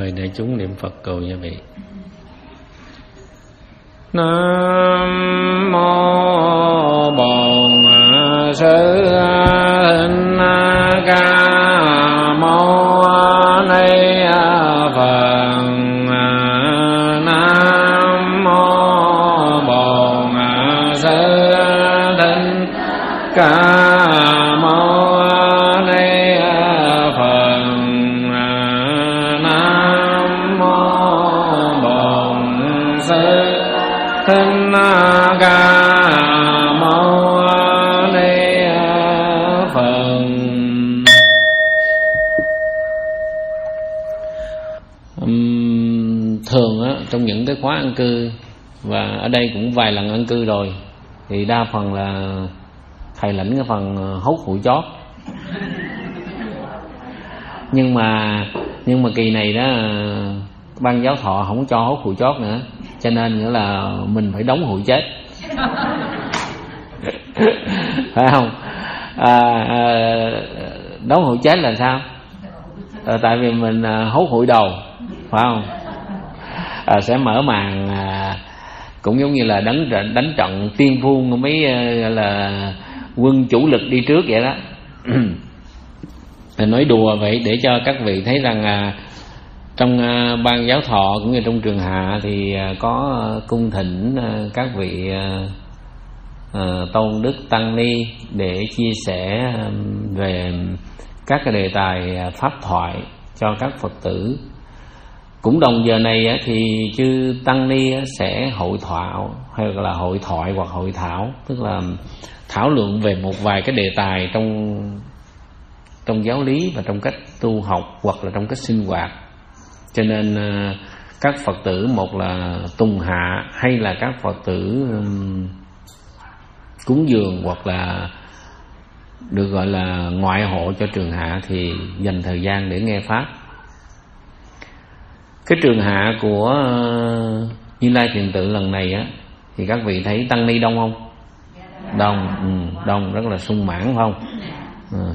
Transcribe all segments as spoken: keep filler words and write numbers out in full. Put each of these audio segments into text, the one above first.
Mời đại chúng niệm Phật cầu gia vị. Nam mô Bổn Sư Thích Ca Mâu Ni Phật. Nam mô Bổn Sư Thích Ca Mâu Ni Phật. Nam mô Bổn Sư Thích Ca Mâu Ni Phật. Uhm, thường á, trong những cái khóa an cư, và ở đây cũng vài lần an cư rồi, thì đa phần là thầy lãnh cái phần hốt hụi chót. nhưng mà nhưng mà kỳ này đó, ban giáo thọ không cho hốt hụi chót nữa, cho nên nghĩa là mình phải đóng hụi chết. Phải không? À, à, đóng hụi chết là sao? À, tại vì mình à, hốt hụi đầu, phải không? À, sẽ mở màn à, cũng giống như là đánh đánh trận tiên phong mấy à, là quân chủ lực đi trước vậy đó. Nói đùa vậy để cho các vị thấy rằng à, trong uh, ban giáo thọ cũng như trong trường hạ thì uh, có uh, cung thỉnh uh, các vị uh, uh, tôn đức tăng ni để chia sẻ uh, về các cái đề tài uh, pháp thoại cho các Phật tử. Cũng đồng giờ này uh, thì chư tăng ni uh, sẽ hội thoại hay là hội thoại hoặc hội thảo, tức là thảo luận về một vài cái đề tài trong trong giáo lý và trong cách tu học hoặc là trong cách sinh hoạt. Cho nên các Phật tử, một là tùng hạ hay là các Phật tử cúng dường hoặc là được gọi là ngoại hộ cho trường hạ thì dành thời gian để nghe pháp. Cái trường hạ của Như Lai Thiền Tự lần này á, thì các vị thấy tăng ni đông không? Đông, ừ, đông, rất là sung mãn, phải không? Ừ.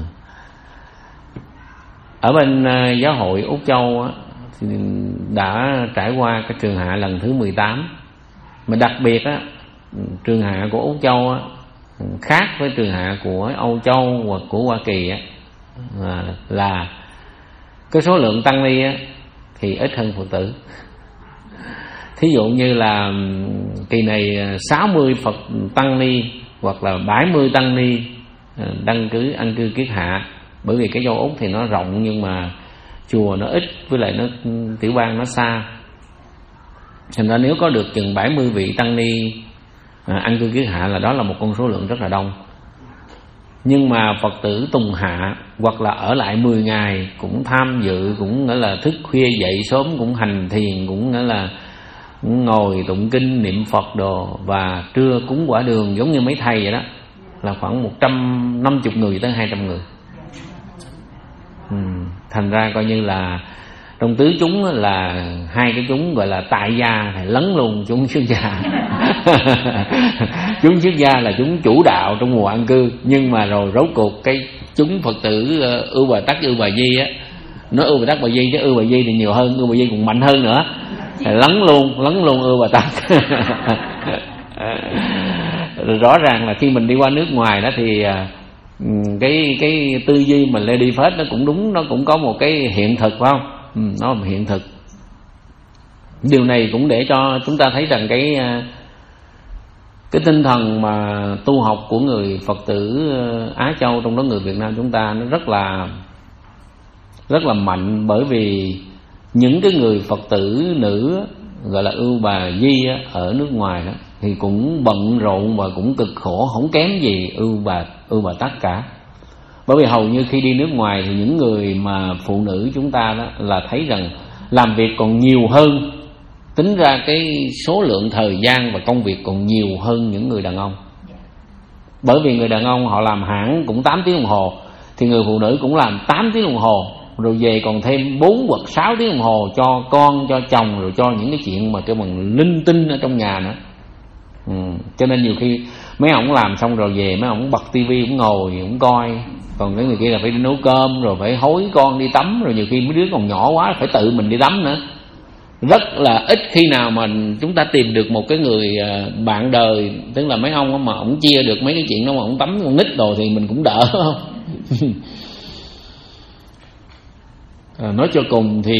Ở bên giáo hội Úc Châu á, thì đã trải qua cái trường hạ lần thứ mười tám. Mà đặc biệt á, trường hạ của Úc Châu á, khác với trường hạ của Âu Châu hoặc của Hoa Kỳ á, là cái số lượng tăng ni á, thì ít hơn Phật tử. Thí dụ như là kỳ này sáu mươi Phật tăng ni hoặc là bảy mươi tăng ni đăng ký an cư kiết hạ. Bởi vì cái châu Úc thì nó rộng nhưng mà chùa nó ít, với lại nó tiểu bang nó xa, thành ra nếu có được chừng bảy mươi vị tăng ni à, an cư kiết hạ là đó là một con số lượng rất là đông. Nhưng mà Phật tử tùng hạ hoặc là ở lại mười ngày cũng tham dự, cũng nghĩa là thức khuya dậy sớm, cũng hành thiền, cũng nghĩa là cũng ngồi tụng kinh niệm Phật đồ, và trưa cúng quả đường giống như mấy thầy vậy đó, là khoảng một trăm năm mươi người tới hai trăm người. Ừ, thành ra coi như là trong tứ chúng là hai cái chúng gọi là tại gia thì lấn luôn chúng xuất gia. Chúng xuất gia là chúng chủ đạo trong mùa an cư, nhưng mà rồi rốt cuộc cái chúng Phật tử Ưu Bà Tắc, Ưu Bà Di á, nó Ưu Bà Tắc Bà Di chứ Ưu Bà Di thì nhiều hơn, Ưu Bà Di còn mạnh hơn nữa, thì lấn luôn lấn luôn Ưu Bà Tắc. Rõ ràng là khi mình đi qua nước ngoài đó thì cái cái tư duy mình Lady First nó cũng đúng, nó cũng có một cái hiện thực, phải không? Ừ, nó là một hiện thực. Điều này cũng để cho chúng ta thấy rằng cái cái tinh thần mà tu học của người Phật tử Á Châu, trong đó người Việt Nam chúng ta, nó rất là rất là mạnh. Bởi vì những cái người Phật tử nữ gọi là Ưu Bà Di á, ở nước ngoài đó thì cũng bận rộn và cũng cực khổ, không kém gì Ưu Bà Ưu Bà Tắc cả. Bởi vì hầu như khi đi nước ngoài thì những người mà phụ nữ chúng ta đó là thấy rằng làm việc còn nhiều hơn, tính ra cái số lượng thời gian và công việc còn nhiều hơn những người đàn ông. Bởi vì người đàn ông họ làm hãng cũng tám tiếng đồng hồ, thì người phụ nữ cũng làm tám tiếng đồng hồ, rồi về còn thêm bốn hoặc sáu tiếng đồng hồ cho con, cho chồng, rồi cho những cái chuyện mà cái bằng linh tinh ở trong nhà nữa. Ừ. Cho nên nhiều khi mấy ông làm xong rồi về, mấy ông bật tivi cũng ngồi cũng coi, Còn cái người kia là phải đi nấu cơm, rồi phải hối con đi tắm, rồi nhiều khi mấy đứa còn nhỏ quá phải tự mình đi tắm nữa. Rất là ít khi nào mà chúng ta tìm được một cái người bạn đời, tức là mấy ông mà ổng chia được mấy cái chuyện đó mà ổng tắm con nít đồ thì mình cũng đỡ không? À, nói cho cùng thì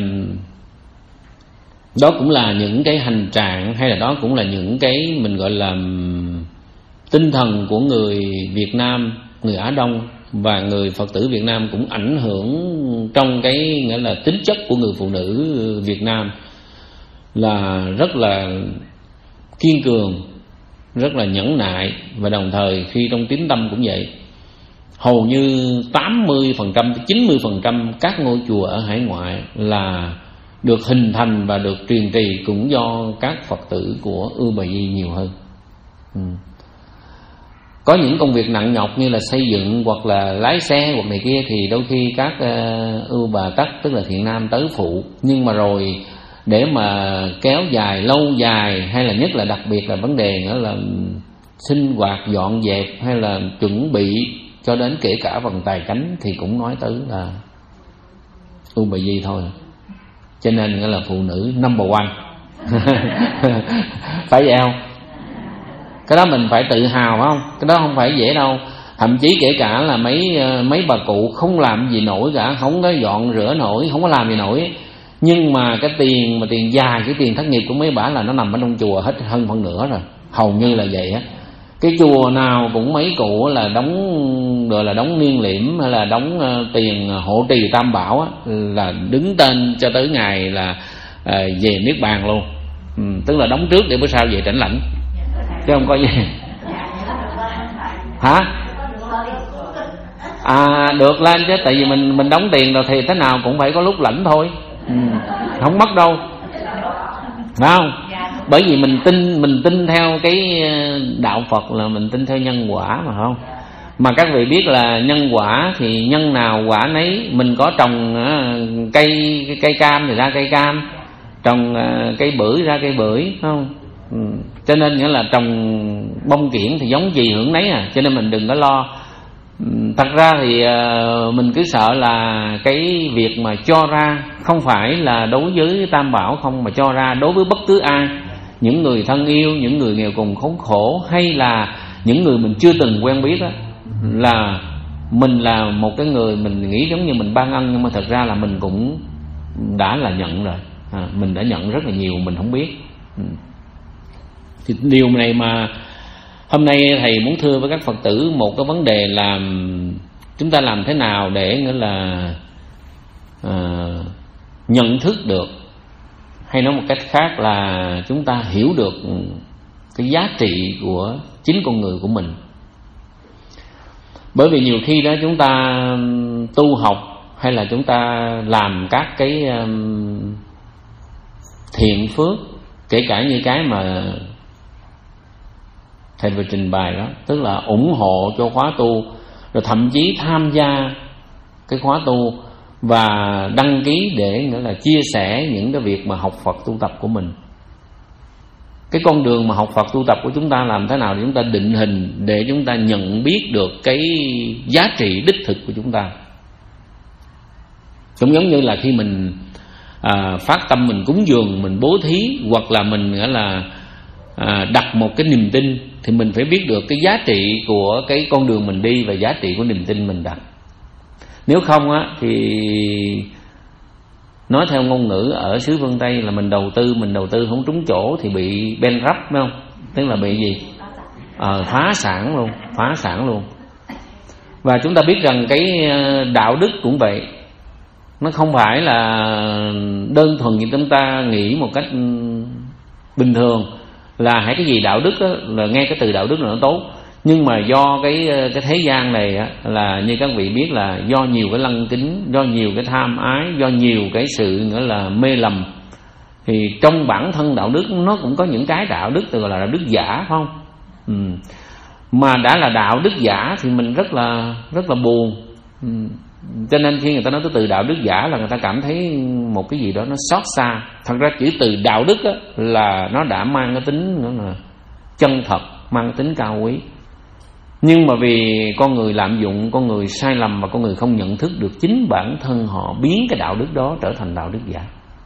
đó cũng là những cái hành trạng, hay là đó cũng là những cái mình gọi là tinh thần của người Việt Nam, người Á Đông và người Phật tử Việt Nam cũng ảnh hưởng trong cái nghĩa là tính chất của người phụ nữ Việt Nam là rất là kiên cường, rất là nhẫn nại, và đồng thời khi trong tín tâm cũng vậy. Hầu như tám mươi phần trăm, chín mươi phần trăm các ngôi chùa ở hải ngoại là được hình thành và được truyền trì cũng do các Phật tử của Ưu Bà Di nhiều hơn. ừ. Có những công việc nặng nhọc như là xây dựng hoặc là lái xe hoặc này kia thì đôi khi các uh, Ưu Bà Tắc, tức là thiện nam tới phụ. Nhưng mà rồi để mà kéo dài, lâu dài, hay là nhất là đặc biệt là vấn đề nữa là sinh hoạt, dọn dẹp hay là chuẩn bị cho đến kể cả phần tài chánh thì cũng nói tới là Ưu Bà Di thôi. Cho nên nghĩa là phụ nữ number one. Phải vậy không? Cái đó mình phải tự hào phải không? Cái đó không phải dễ đâu. Thậm chí kể cả là mấy mấy bà cụ không làm gì nổi cả, không có dọn rửa nổi, không có làm gì nổi, nhưng mà cái tiền mà tiền dài, cái tiền thất nghiệp của mấy bà là nó nằm ở trong chùa hết hơn phân nửa rồi. Hầu như là vậy á. Cái chùa nào cũng mấy cụ là đóng rồi là đóng niên liễm hay là đóng uh, tiền hộ trì tam bảo á, là đứng tên cho tới ngày là uh, về niết bàn luôn. ừ, Tức là đóng trước để bữa sau về trảnh lãnh, chứ không có gì. Hả? À, được lên chứ, tại vì mình mình đóng tiền rồi thì thế nào cũng phải có lúc lãnh thôi. ừ, Không mất đâu, phải không? Bởi vì mình tin mình tin theo cái đạo Phật là mình tin theo nhân quả mà, không? Mà các vị biết là nhân quả thì nhân nào quả nấy. Mình có trồng cây cây cam thì ra cây cam, trồng cây bưởi ra cây bưởi, không? Ừ. Cho nên nghĩa là trồng bông kiển thì giống gì hưởng nấy à. Cho nên mình đừng có lo. Thật ra thì mình cứ sợ là cái việc mà cho ra không phải là đối với tam bảo không, mà cho ra đối với bất cứ ai, những người thân yêu, những người nghèo cùng khốn khổ, hay là những người mình chưa từng quen biết đó, là mình là một cái người mình nghĩ giống như mình ban ân, nhưng mà thật ra là mình cũng đã là nhận rồi. à, Mình đã nhận rất là nhiều, mình không biết. Thì điều này mà hôm nay thầy muốn thưa với các Phật tử một cái vấn đề là chúng ta làm thế nào để nghĩa là à, nhận thức được, hay nói một cách khác là chúng ta hiểu được cái giá trị của chính con người của mình. Bởi vì nhiều khi đó chúng ta tu học hay là chúng ta làm các cái um, thiện phước, kể cả như cái mà thầy vừa trình bày đó, tức là ủng hộ cho khóa tu, rồi thậm chí tham gia cái khóa tu và đăng ký để nghĩa là chia sẻ những cái việc mà học Phật tu tập của mình. Cái con đường mà học Phật tu tập của chúng ta làm thế nào để chúng ta định hình, để chúng ta nhận biết được cái giá trị đích thực của chúng ta. Cũng giống như là khi mình à, phát tâm mình cúng dường, mình bố thí, hoặc là mình nghĩa là à, đặt một cái niềm tin, thì mình phải biết được cái giá trị của cái con đường mình đi và giá trị của niềm tin mình đặt. Nếu không á thì nói theo ngôn ngữ ở xứ phương Tây là mình đầu tư mình đầu tư không trúng chỗ thì bị bankrupt, phải không? Tức là bị gì? À, phá sản luôn, phá sản luôn. Và chúng ta biết rằng cái đạo đức cũng vậy, nó không phải là đơn thuần như chúng ta nghĩ một cách bình thường là hãy cái gì đạo đức đó, là nghe cái từ đạo đức là nó tốt. Nhưng mà do cái cái thế gian này á, là như các vị biết là do nhiều cái lăng kính, do nhiều cái tham ái, do nhiều cái sự nghĩa là mê lầm, thì trong bản thân đạo đức nó cũng có những cái đạo đức gọi là đạo đức giả, phải không? Ừ. Mà đã là đạo đức giả thì mình rất là rất là buồn. Ừ. Cho nên khi người ta nói tới từ đạo đức giả là người ta cảm thấy một cái gì đó nó xót xa. Thật ra chữ từ đạo đức á, là nó đã mang cái tính nữa là chân thật, mang cái tính cao quý. Nhưng mà vì con người lạm dụng, con người sai lầm và con người không nhận thức được chính bản thân họ, biến cái đạo đức đó trở thành đạo đức giả.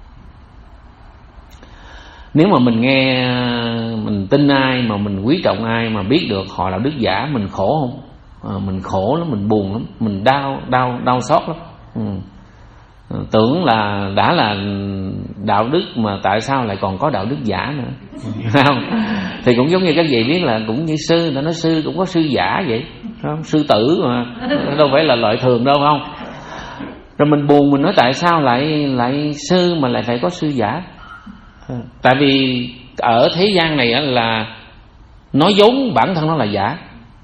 Nếu mà mình nghe, mình tin ai, mà mình quý trọng ai, mà biết được họ là đức giả, mình khổ không? À, mình khổ lắm, mình buồn lắm, mình đau đau đau xót lắm. Ừ. Tưởng là đã là đạo đức mà tại sao lại còn có đạo đức giả nữa? Không? Thì cũng giống như các vị biết là cũng như sư, ta nói sư cũng có sư giả vậy, không? Sư tử mà đâu phải là loại thường đâu, không? Rồi mình buồn, mình nói tại sao lại lại sư mà lại phải có sư giả? Tại vì ở thế gian này là nói vốn bản thân nó là giả.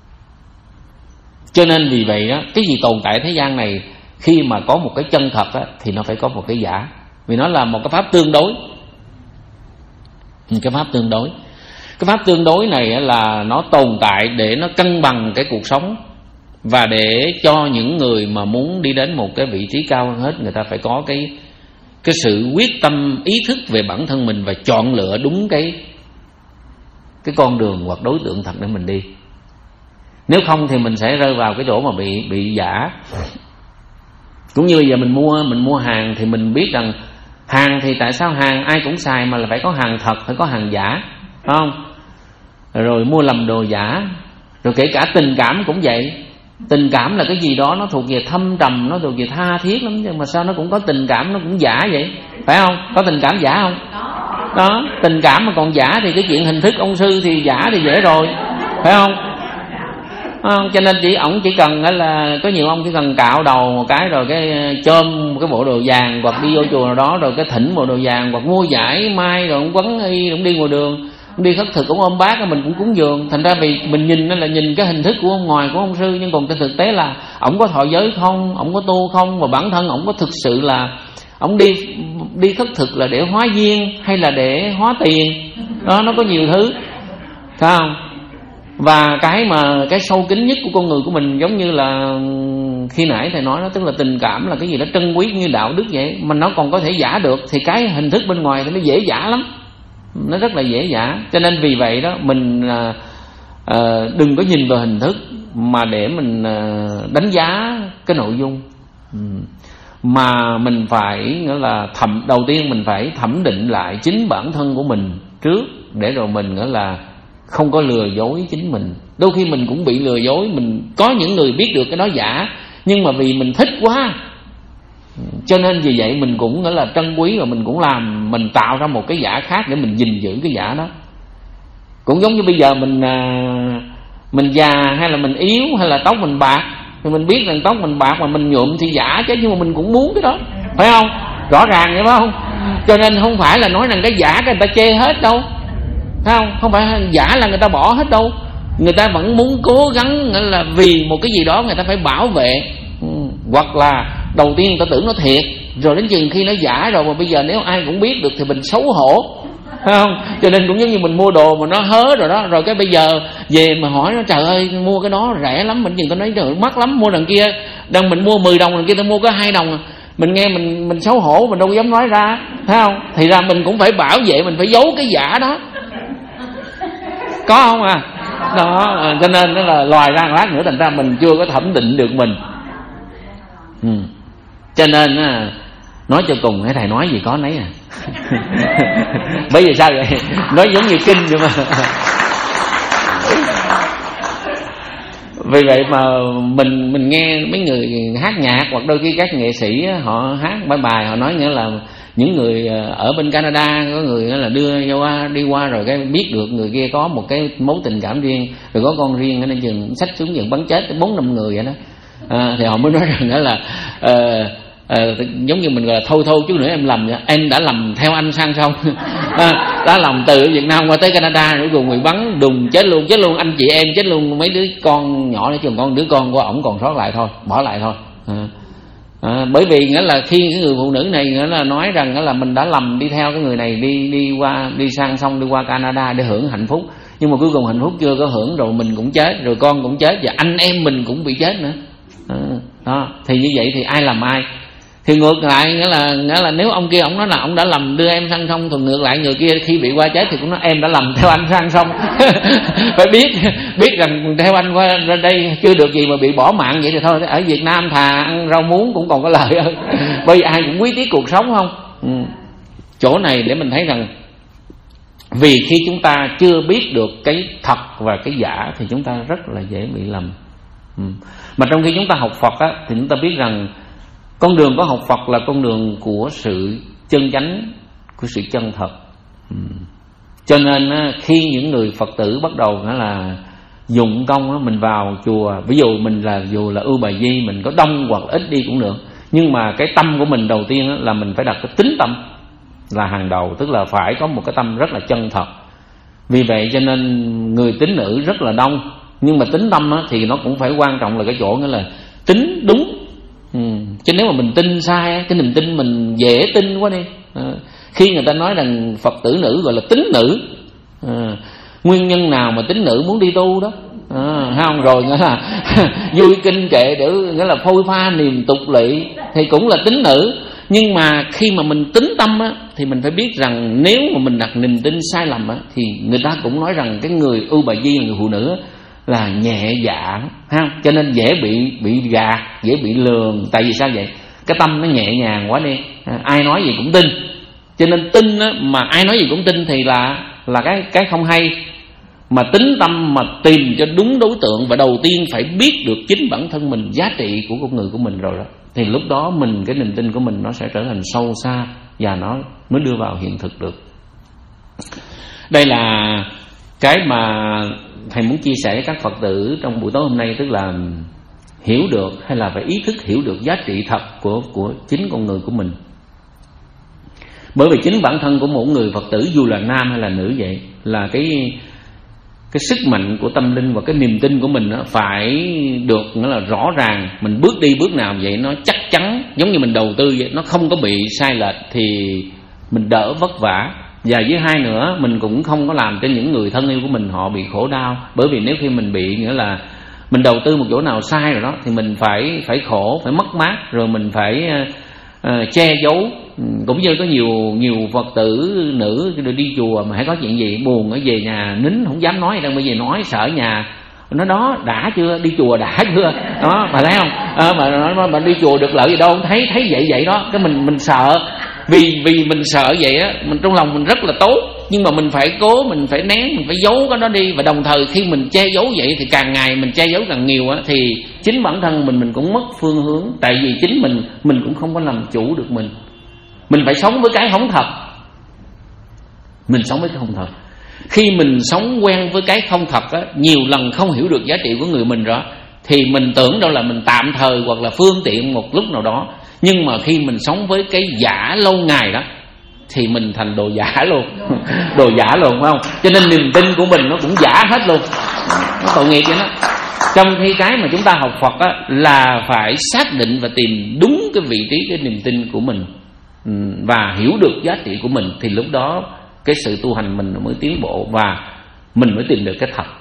Cho nên vì vậy đó, cái gì tồn tại thế gian này khi mà có một cái chân thật á, thì nó phải có một cái giả. Vì nó là một cái pháp tương đối. Cái pháp tương đối Cái pháp tương đối này là nó tồn tại để nó cân bằng cái cuộc sống, và để cho những người mà muốn đi đến một cái vị trí cao hơn hết, người ta phải có cái cái sự quyết tâm, ý thức về bản thân mình, và chọn lựa đúng cái cái con đường hoặc đối tượng thật để mình đi. Nếu không thì mình sẽ rơi vào cái chỗ mà bị bị giả. Cũng như bây giờ mình mua mình mua hàng thì mình biết rằng hàng thì tại sao hàng ai cũng xài mà là phải có hàng thật, phải có hàng giả, phải không? Rồi mua lầm đồ giả. Rồi kể cả tình cảm cũng vậy. Tình cảm là cái gì đó nó thuộc về thâm trầm, nó thuộc về tha thiết lắm, nhưng mà sao nó cũng có tình cảm, nó cũng giả vậy, phải không? Có tình cảm giả không? Đó, tình cảm mà còn giả thì cái chuyện hình thức ông sư thì giả thì dễ rồi, phải không? Không, cho nên chỉ ổng chỉ cần là có nhiều ông chỉ cần cạo đầu một cái rồi cái chôm cái bộ đồ vàng, hoặc đi vô chùa nào đó rồi cái thỉnh bộ đồ vàng, hoặc mua giải mai rồi ông quấn y, ông đi ngoài đường, ông đi khất thực cũng ôm bát, mình cũng cúng dường. Thành ra vì mình nhìn nó là nhìn cái hình thức của ông ngoài của ông sư, nhưng còn trên thực tế là ổng có thọ giới không, ổng có tu không, và bản thân ổng có thực sự là ổng đi đi khất thực là để hóa duyên hay là để hóa tiền. Đó, nó có nhiều thứ, phải không? Và cái mà cái sâu kín nhất của con người của mình, giống như là khi nãy thầy nói đó, tức là tình cảm là cái gì đó trân quý như đạo đức vậy, mà nó còn có thể giả được, thì cái hình thức bên ngoài thì nó dễ giả lắm, nó rất là dễ giả. Cho nên vì vậy đó, mình à, à, đừng có nhìn vào hình thức mà để mình à, đánh giá cái nội dung, ừ. mà mình phải nghĩa là thẩm đầu tiên mình phải thẩm định lại chính bản thân của mình trước, để rồi mình nghĩa là không có lừa dối chính mình. Đôi khi mình cũng bị lừa dối, mình có những người biết được cái đó giả, nhưng mà vì mình thích quá, cho nên vì vậy mình cũng nghĩa là trân quý, và mình cũng làm, mình tạo ra một cái giả khác để mình gìn giữ cái giả đó. Cũng giống như bây giờ mình mình già hay là mình yếu hay là tóc mình bạc, thì mình biết rằng tóc mình bạc mà mình nhuộm thì giả chứ, nhưng mà mình cũng muốn cái đó, phải không? Rõ ràng vậy phải không? Cho nên không phải là nói rằng cái giả cái người ta chê hết đâu, phải không? Không phải giả là người ta bỏ hết đâu. Người ta vẫn muốn cố gắng là vì một cái gì đó người ta phải bảo vệ, ừ. Hoặc là đầu tiên người ta tưởng nó thiệt, rồi đến chừng khi nó giả rồi, mà bây giờ nếu ai cũng biết được thì mình xấu hổ, phải không? Cho nên cũng giống như mình mua đồ mà nó hớ rồi đó, rồi cái bây giờ về mà hỏi nó trời ơi mua cái đó rẻ lắm, mình chừng tao nói trời mắc lắm, mua đằng kia đang mình mua mười đồng, đằng kia tao mua có hai đồng, mình nghe mình mình xấu hổ, mình đâu dám nói ra, phải không? Thì ra mình cũng phải bảo vệ, mình phải giấu cái giả đó, có không à? Đó, cho nên nó là loài ra lát nữa, thành ra mình chưa có thẩm định được mình, ừ. Cho nên nói cho cùng cái thầy nói gì có nấy à. Bởi vì sao vậy? Nói giống như kinh vậy mà. Vì vậy mà mình mình nghe mấy người hát nhạc, hoặc đôi khi các nghệ sĩ họ hát bài bài, họ nói nghĩa là những người ở bên Canada có người là đưa qua đi qua rồi cái biết được người kia có một cái mối tình cảm riêng, rồi có con riêng, nên chừng xách xuống giường bắn chết bốn năm người vậy đó, à, thì họ mới nói rằng đó là uh, uh, giống như mình gọi là thôi thôi chút nữa em lầm, em đã lầm theo anh sang xong, à, đã lầm từ Việt Nam qua tới Canada rồi cùng người bắn đùng chết luôn, chết luôn anh chị em, chết luôn mấy đứa con nhỏ nữa, chừng con đứa con của ổng còn sót lại thôi, bỏ lại thôi. À. À, bởi vì nghĩa là khi cái người phụ nữ này nghĩa là nói rằng nghĩa là mình đã lầm đi theo cái người này đi đi qua đi sang xong đi qua Canada để hưởng hạnh phúc, nhưng mà cuối cùng hạnh phúc chưa có hưởng rồi mình cũng chết, rồi con cũng chết, và anh em mình cũng bị chết nữa. À, đó thì như vậy thì ai làm ai? Thì ngược lại nghĩa là nghĩa là nếu ông kia ông nói là ông đã lầm đưa em sang sông, thì ngược lại người kia khi bị qua chết thì cũng nói em đã lầm theo anh sang sông. Phải biết biết rằng theo anh qua ra đây chưa được gì mà bị bỏ mạng vậy thì thôi. Ở Việt Nam thà ăn rau muống cũng còn có lợi hơn, bởi vì ai cũng quý tiếc cuộc sống không. Ừ. Chỗ này để mình thấy rằng vì khi chúng ta chưa biết được cái thật và cái giả thì chúng ta rất là dễ bị lầm. Ừ. Mà trong khi chúng ta học Phật á, thì chúng ta biết rằng con đường của học Phật là con đường của sự chân chánh, của sự chân thật. Ừ. Cho nên á, khi những người Phật tử bắt đầu đó là dụng công á, mình vào chùa, ví dụ mình là dù là ưu bà di, mình có đông hoặc ít đi cũng được, nhưng mà cái tâm của mình đầu tiên á, là mình phải đặt cái tính tâm là hàng đầu, tức là phải có một cái tâm rất là chân thật. Vì vậy cho nên người tín nữ rất là đông, nhưng mà tính tâm á, thì nó cũng phải quan trọng là cái chỗ nghĩa là tính đúng. Ừ. Chứ nếu mà mình tin sai, cái niềm tin mình dễ tin quá đi. À, khi người ta nói rằng Phật tử nữ gọi là tín nữ, à, nguyên nhân nào mà tín nữ muốn đi tu đó, à, không rồi nghĩa là vui kinh kệ để nghĩa là phôi pha niềm tục lỵ thì cũng là tín nữ. Nhưng mà khi mà mình tính tâm á, thì mình phải biết rằng nếu mà mình đặt niềm tin sai lầm á, thì người ta cũng nói rằng cái người ưu bà di, người phụ nữ á, là nhẹ dạ ha, cho nên dễ bị bị gạt, dễ bị lường. Tại vì sao vậy? Cái tâm nó nhẹ nhàng quá đi, à, ai nói gì cũng tin. Cho nên tin á, mà ai nói gì cũng tin thì là là cái cái không hay. Mà tính tâm mà tìm cho đúng đối tượng, và đầu tiên phải biết được chính bản thân mình, giá trị của con người của mình rồi đó, thì lúc đó mình cái niềm tin của mình nó sẽ trở thành sâu xa và nó mới đưa vào hiện thực được. Đây là cái mà thầy muốn chia sẻ với các Phật tử trong buổi tối hôm nay, tức là hiểu được hay là phải ý thức hiểu được giá trị thật của của chính con người của mình. Bởi vì chính bản thân của mỗi người Phật tử, dù là nam hay là nữ vậy, là cái cái sức mạnh của tâm linh và cái niềm tin của mình nó phải được nghĩa là rõ ràng. Mình bước đi bước nào vậy nó chắc chắn, giống như mình đầu tư vậy, nó không có bị sai lệch thì mình đỡ vất vả. Và với hai nữa, mình cũng không có làm cho những người thân yêu của mình họ bị khổ đau. Bởi vì nếu khi mình bị nghĩa là mình đầu tư một chỗ nào sai rồi đó, thì mình phải phải khổ, phải mất mát, rồi mình phải uh, che giấu. Cũng như có nhiều nhiều Phật tử nữ đi chùa mà hãy có chuyện gì buồn ở về nhà nín không dám nói, đang bây giờ nói sợ nhà nó đó đã chưa, đi chùa đã chưa đó, mà thấy không, à, mà nó mà đi chùa được lợi gì đâu, không thấy thấy vậy vậy đó, cái mình mình sợ. Vì vì mình sợ vậy á, mình trong lòng mình rất là tốt, nhưng mà mình phải cố, mình phải nén, mình phải giấu cái đó đi. Và đồng thời khi mình che giấu vậy thì càng ngày mình che giấu càng nhiều á, thì chính bản thân mình mình cũng mất phương hướng. Tại vì chính mình mình cũng không có làm chủ được mình. Mình phải sống với cái không thật. Mình sống với cái không thật. Khi mình sống quen với cái không thật á, nhiều lần không hiểu được giá trị của người mình rồi, thì mình tưởng đâu là mình tạm thời hoặc là phương tiện một lúc nào đó. Nhưng mà khi mình sống với cái giả lâu ngày đó thì mình thành đồ giả luôn. Đồ giả luôn, phải không? Cho nên niềm tin của mình nó cũng giả hết luôn. Nó tội nghiệp vậy đó. Trong khi cái mà chúng ta học Phật á, là phải xác định và tìm đúng cái vị trí, cái niềm tin của mình, và hiểu được giá trị của mình, thì lúc đó cái sự tu hành mình mới tiến bộ và mình mới tìm được cái thật.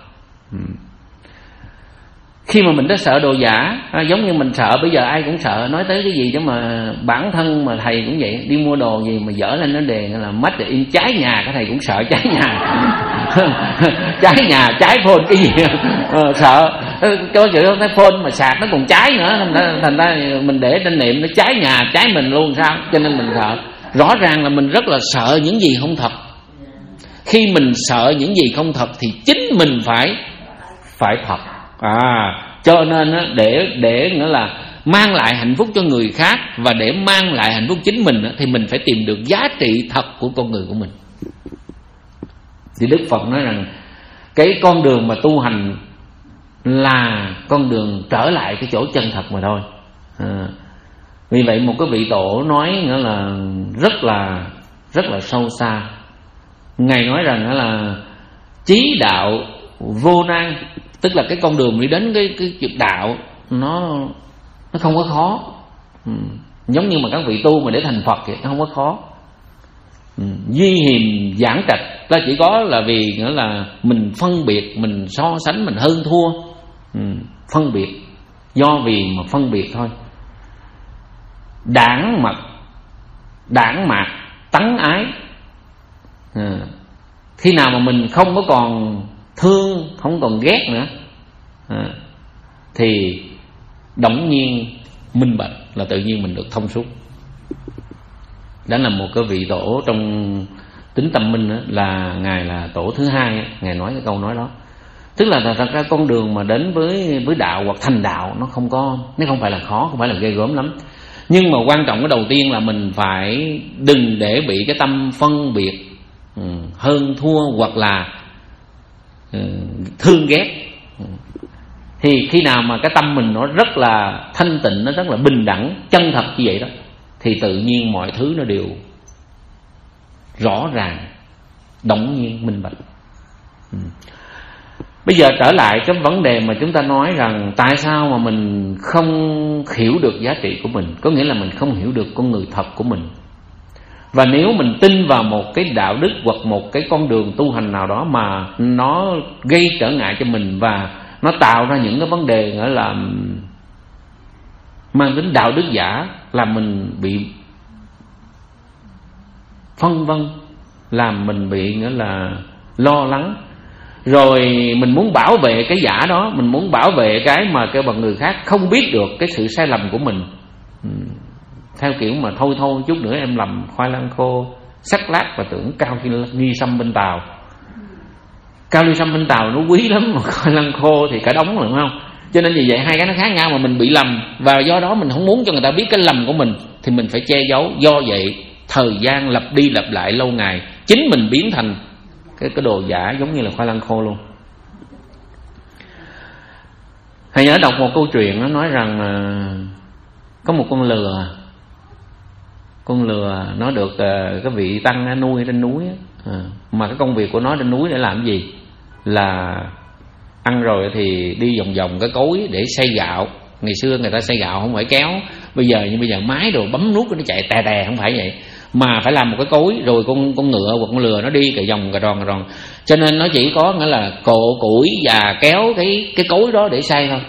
Khi mà mình đã sợ đồ giả, à, giống như mình sợ bây giờ ai cũng sợ nói tới cái gì đó, mà bản thân mà thầy cũng vậy, đi mua đồ gì mà dở lên nó đề là made in cháy nhà, cái thầy cũng sợ cháy nhà. Cháy nhà, cháy phone cái gì ờ, sợ có chữ cái phone mà sạc nó còn cháy nữa, thành ra, thành ra mình để trên niệm nó cháy nhà, cháy mình luôn sao, cho nên mình sợ. Rõ ràng là mình rất là sợ những gì không thật. Khi mình sợ những gì không thật thì chính mình phải phải thật. À, cho nên á, để để nghĩa là mang lại hạnh phúc cho người khác và để mang lại hạnh phúc chính mình á, thì mình phải tìm được giá trị thật của con người của mình. Thì Đức Phật nói rằng cái con đường mà tu hành là con đường trở lại cái chỗ chân thật mà thôi. À, vì vậy một cái vị tổ nói nghĩa là rất là rất là sâu xa. Ngài nói rằng nghĩa là chí đạo vô nan, tức là cái con đường đi đến cái cái chuyện đạo nó nó không có khó. Ừ. Giống như mà các vị tu mà để thành Phật vậy, nó không có khó. Ừ. Duy hiềm giảng trạch, ta chỉ có là vì nghĩa là mình phân biệt, mình so sánh, mình hơn thua. Ừ. Phân biệt, do vì mà phân biệt thôi. đảng mật, đảng mạc, tấn ái. À, khi nào mà mình không có còn thương, không còn ghét nữa, à, thì đống nhiên minh bạch, là tự nhiên mình được thông suốt. Đó là một cái vị tổ trong tính tâm minh đó, là ngài là tổ thứ hai, ngài nói cái câu nói đó. Tức là thật ra con đường mà đến với với đạo hoặc thành đạo nó không có, nó không phải là khó, không phải là ghê gớm lắm. Nhưng mà quan trọng cái đầu tiên là mình phải đừng để bị cái tâm phân biệt, ừ, hơn thua hoặc là ừ, thương ghét. Ừ. Thì khi nào mà cái tâm mình nó rất là thanh tịnh, nó rất là bình đẳng, chân thật như vậy đó, thì tự nhiên mọi thứ nó đều rõ ràng, đống nhiên, minh bạch. Ừ. Bây giờ trở lại cái vấn đề mà chúng ta nói rằng tại sao mà mình không hiểu được giá trị của mình, có nghĩa là mình không hiểu được con người thật của mình. Và nếu mình tin vào một cái đạo đức hoặc một cái con đường tu hành nào đó mà nó gây trở ngại cho mình và nó tạo ra những cái vấn đề gọi là mang tính đạo đức giả, làm mình bị phân vân, làm mình bị nghĩa là lo lắng, rồi mình muốn bảo vệ cái giả đó, mình muốn bảo vệ cái mà cái bằng người khác không biết được cái sự sai lầm của mình, ừ. Theo kiểu mà thôi thôi chút nữa em làm khoai lang khô sắc lát và tưởng cao ly sâm bên Tàu. Cao ly sâm bên Tàu nó quý lắm, mà khoai lang khô thì cả đống rồi, đúng không? Cho nên vì vậy hai cái nó khác nhau, mà mình bị lầm, và do đó mình không muốn cho người ta biết cái lầm của mình thì mình phải che giấu. Do vậy thời gian lặp đi lặp lại lâu ngày, chính mình biến thành cái cái đồ giả giống như là khoai lang khô luôn. Thầy nhớ đọc một câu chuyện, nó nói rằng có một con lừa, con lừa nó được cái vị tăng nuôi trên núi, mà cái công việc của nó trên núi để làm gì là ăn rồi thì đi vòng vòng cái cối để xay gạo. Ngày xưa người ta xay gạo không phải kéo, bây giờ như bây giờ máy đồ bấm nút nó chạy tè tè, không phải vậy, mà phải làm một cái cối, rồi con con ngựa hoặc con lừa nó đi cái vòng cái tròn cái tròn, cho nên nó chỉ có nghĩa là cộ củi và kéo cái cái cối đó để xay thôi.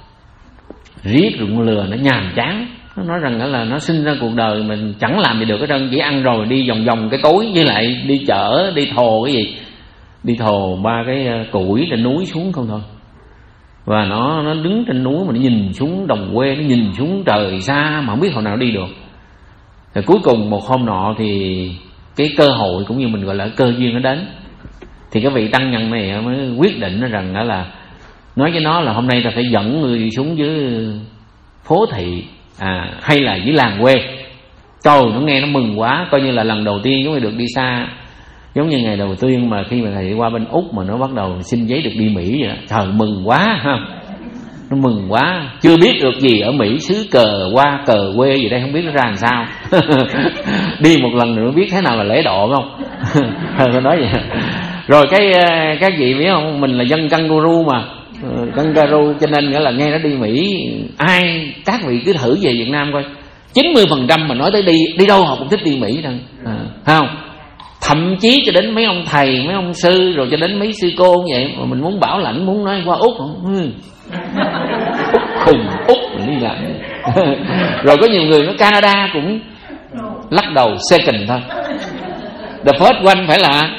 Riết rồi con lừa nó nhàm chán, nó nói rằng là nó sinh ra cuộc đời mình chẳng làm gì được hết trơn, chỉ ăn rồi đi vòng vòng cái cối, với lại đi chở đi thồ cái gì, đi thồ ba cái củi trên núi xuống không thôi. Và nó nó đứng trên núi mà nó nhìn xuống đồng quê, nó nhìn xuống trời xa mà không biết hồi nào đi được. Thì cuối cùng một hôm nọ thì cái cơ hội cũng như mình gọi là cơ duyên nó đến, thì cái vị tăng nhân này mới quyết định rằng đó là nói với nó là hôm nay ta phải dẫn người xuống dưới phố thị, à, hay là dưới làng quê. Trời, nó nghe nó mừng quá, coi như là lần đầu tiên chúng ta được đi xa. Giống như ngày đầu tiên mà khi mà thầy đi qua bên Úc mà nó bắt đầu xin giấy được đi Mỹ vậy đó. Trời, mừng quá ha. Nó mừng quá, chưa biết được gì ở Mỹ, xứ cờ qua cờ quê gì đây không biết nó ra làm sao. Đi một lần nữa biết thế nào là lễ độ, phải không? Tôi nói vậy. Rồi cái các vị biết không, mình là dân kangaroo mà, kangaroo, cho nên nghĩa là nghe nó đi Mỹ, ai các vị cứ thử về Việt Nam coi, chín mươi phần trăm mà nói tới đi đi đâu họ cũng thích đi Mỹ đâu, à, không? Thậm chí cho đến mấy ông thầy, mấy ông sư, rồi cho đến mấy sư cô như vậy, mà mình muốn bảo lãnh, muốn nói qua Úc không? Ừ. Úc khùng, Úc mình đi làm. Rồi có nhiều người nói Canada cũng lắc đầu second thôi. The first one phải là